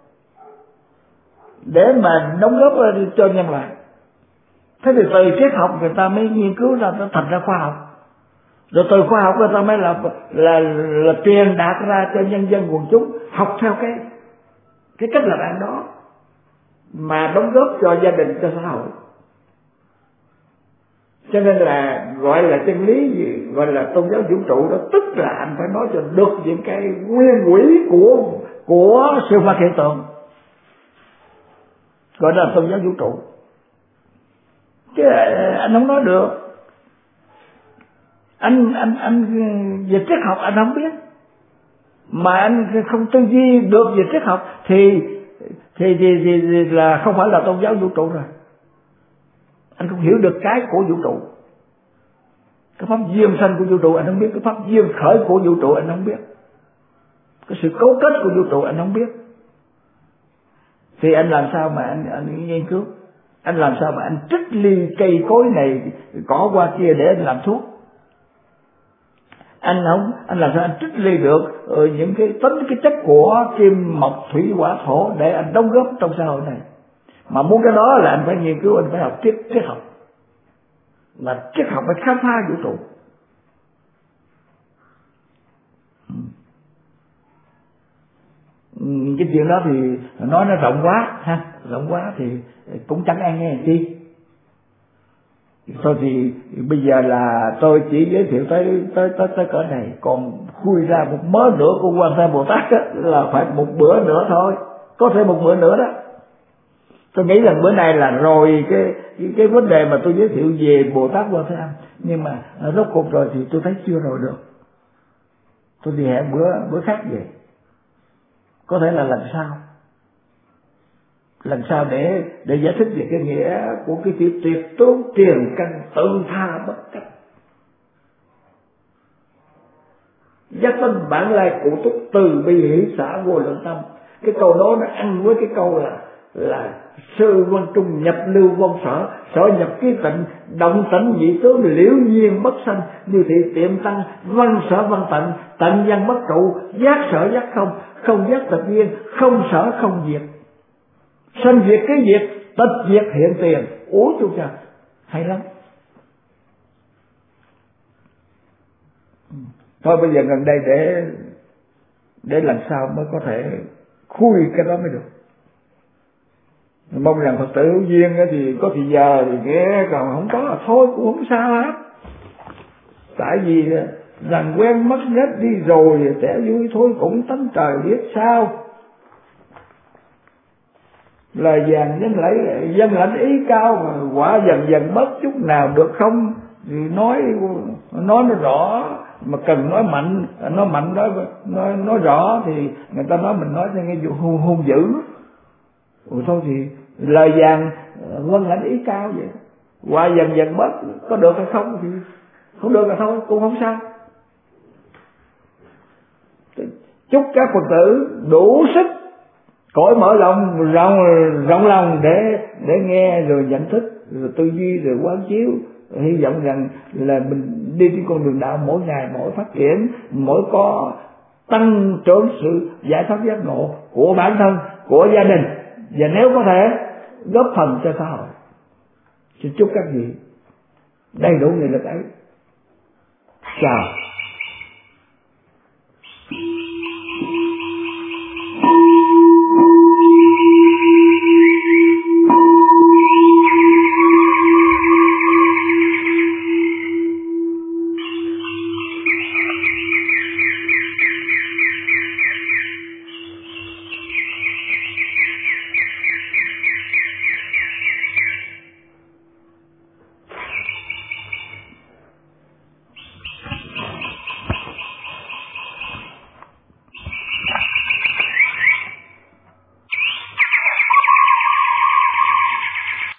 để mà đóng góp cho nhân loại. Thế thì từ triết học người ta mới nghiên cứu ra, nó thành ra khoa học. Rồi từ khoa học người ta mới là truyền đạt ra cho nhân dân quần chúng học theo cái cách làm ăn đó, mà đóng góp cho gia đình, cho xã hội. Cho nên là gọi là chân lý gì, gọi là tôn giáo vũ trụ đó, tức là anh phải nói cho được những cái nguyên quỹ của siêu vật hiện tượng, gọi là tôn giáo vũ trụ. Chứ anh không nói được. Anh về triết học anh không biết, mà anh không tư duy được về triết học thì là không phải là tôn giáo vũ trụ rồi. Anh không hiểu được cái của vũ trụ, cái pháp duyên sanh của vũ trụ anh không biết, cái pháp duyên khởi của vũ trụ anh không biết, cái sự cấu kết của vũ trụ anh không biết. Thì anh làm sao mà anh nghiên cứu, anh làm sao mà anh trích ly cây cối này cỏ qua kia để anh làm thuốc? anh làm sao anh trích ly được những cái chất của kim mộc thủy hỏa thổ để anh đóng góp trong xã hội này. Mà muốn cái đó là anh phải nghiên cứu, anh phải học triết học, là triết học phải khám phá vũ trụ. Cái chuyện đó thì nói nó rộng quá ha, rộng quá thì cũng chẳng ai nghe chi. Thôi thì bây giờ là tôi chỉ giới thiệu tới cỡ này, còn khui ra một mớ nữa của Quan Thế Bồ Tát á, là phải một bữa nữa thôi, có thể một bữa nữa đó. Tôi nghĩ rằng bữa nay là rồi cái vấn đề mà tôi giới thiệu về Bồ Tát Quan Thế Âm, nhưng mà rốt cuộc rồi thì tôi thấy chưa rồi được. Tôi thì hẹn bữa khác về, có thể là lần sau để giải thích về cái nghĩa của cái chữ tuyệt tốn tiền căn tự tha bất chấp, giác tâm bản lai cụ túc từ bi hỷ xã vô lượng tâm. Cái câu đó nó ăn với cái câu là sơ văn trung nhập lưu vong sở, sở nhập ký tịnh, động tĩnh dị tướng liễu nhiên bất sanh, như thị tiệm tăng văn sở văn tịnh, tịnh văn bất trụ, giác sở giác không, không giác tịch nhiên, không sở không diệt, sanh diệt cái diệt, tịch diệt hiện tiền. Ủa chú cha, hay lắm. Thôi bây giờ gần đây để lần sau mới có thể khui cái đó mới được. Mong rằng Phật tử hữu duyên thì có thì giờ thì nghe, còn không có là thôi cũng không sao hết. Tại vì rằng quen mất nết đi rồi trẻ vui thôi cũng tánh trời biết sao. Lời vàng dân lãnh ý cao mà quả dần dần mất chút nào được không, thì nói nó rõ, mà cần nói mạnh nói rõ thì người ta nói mình nói theo nghe hung dữ. Thôi thì lời vàng vâng lãnh ý cao vậy, qua dần dần mất, có được hay không thì không được là thôi cũng không sao. Chúc các Phật tử đủ sức cõi mở lòng rộng lòng để nghe rồi nhận thức rồi tư duy rồi quán chiếu. Hy vọng rằng là mình đi trên con đường đạo mỗi ngày mỗi phát triển, mỗi có tăng trưởng sự giải thoát giác ngộ của bản thân, của gia đình, và nếu có thể góp phần cho xã hội. Xin chúc các vị đầy đủ nghị lực ấy. Chào.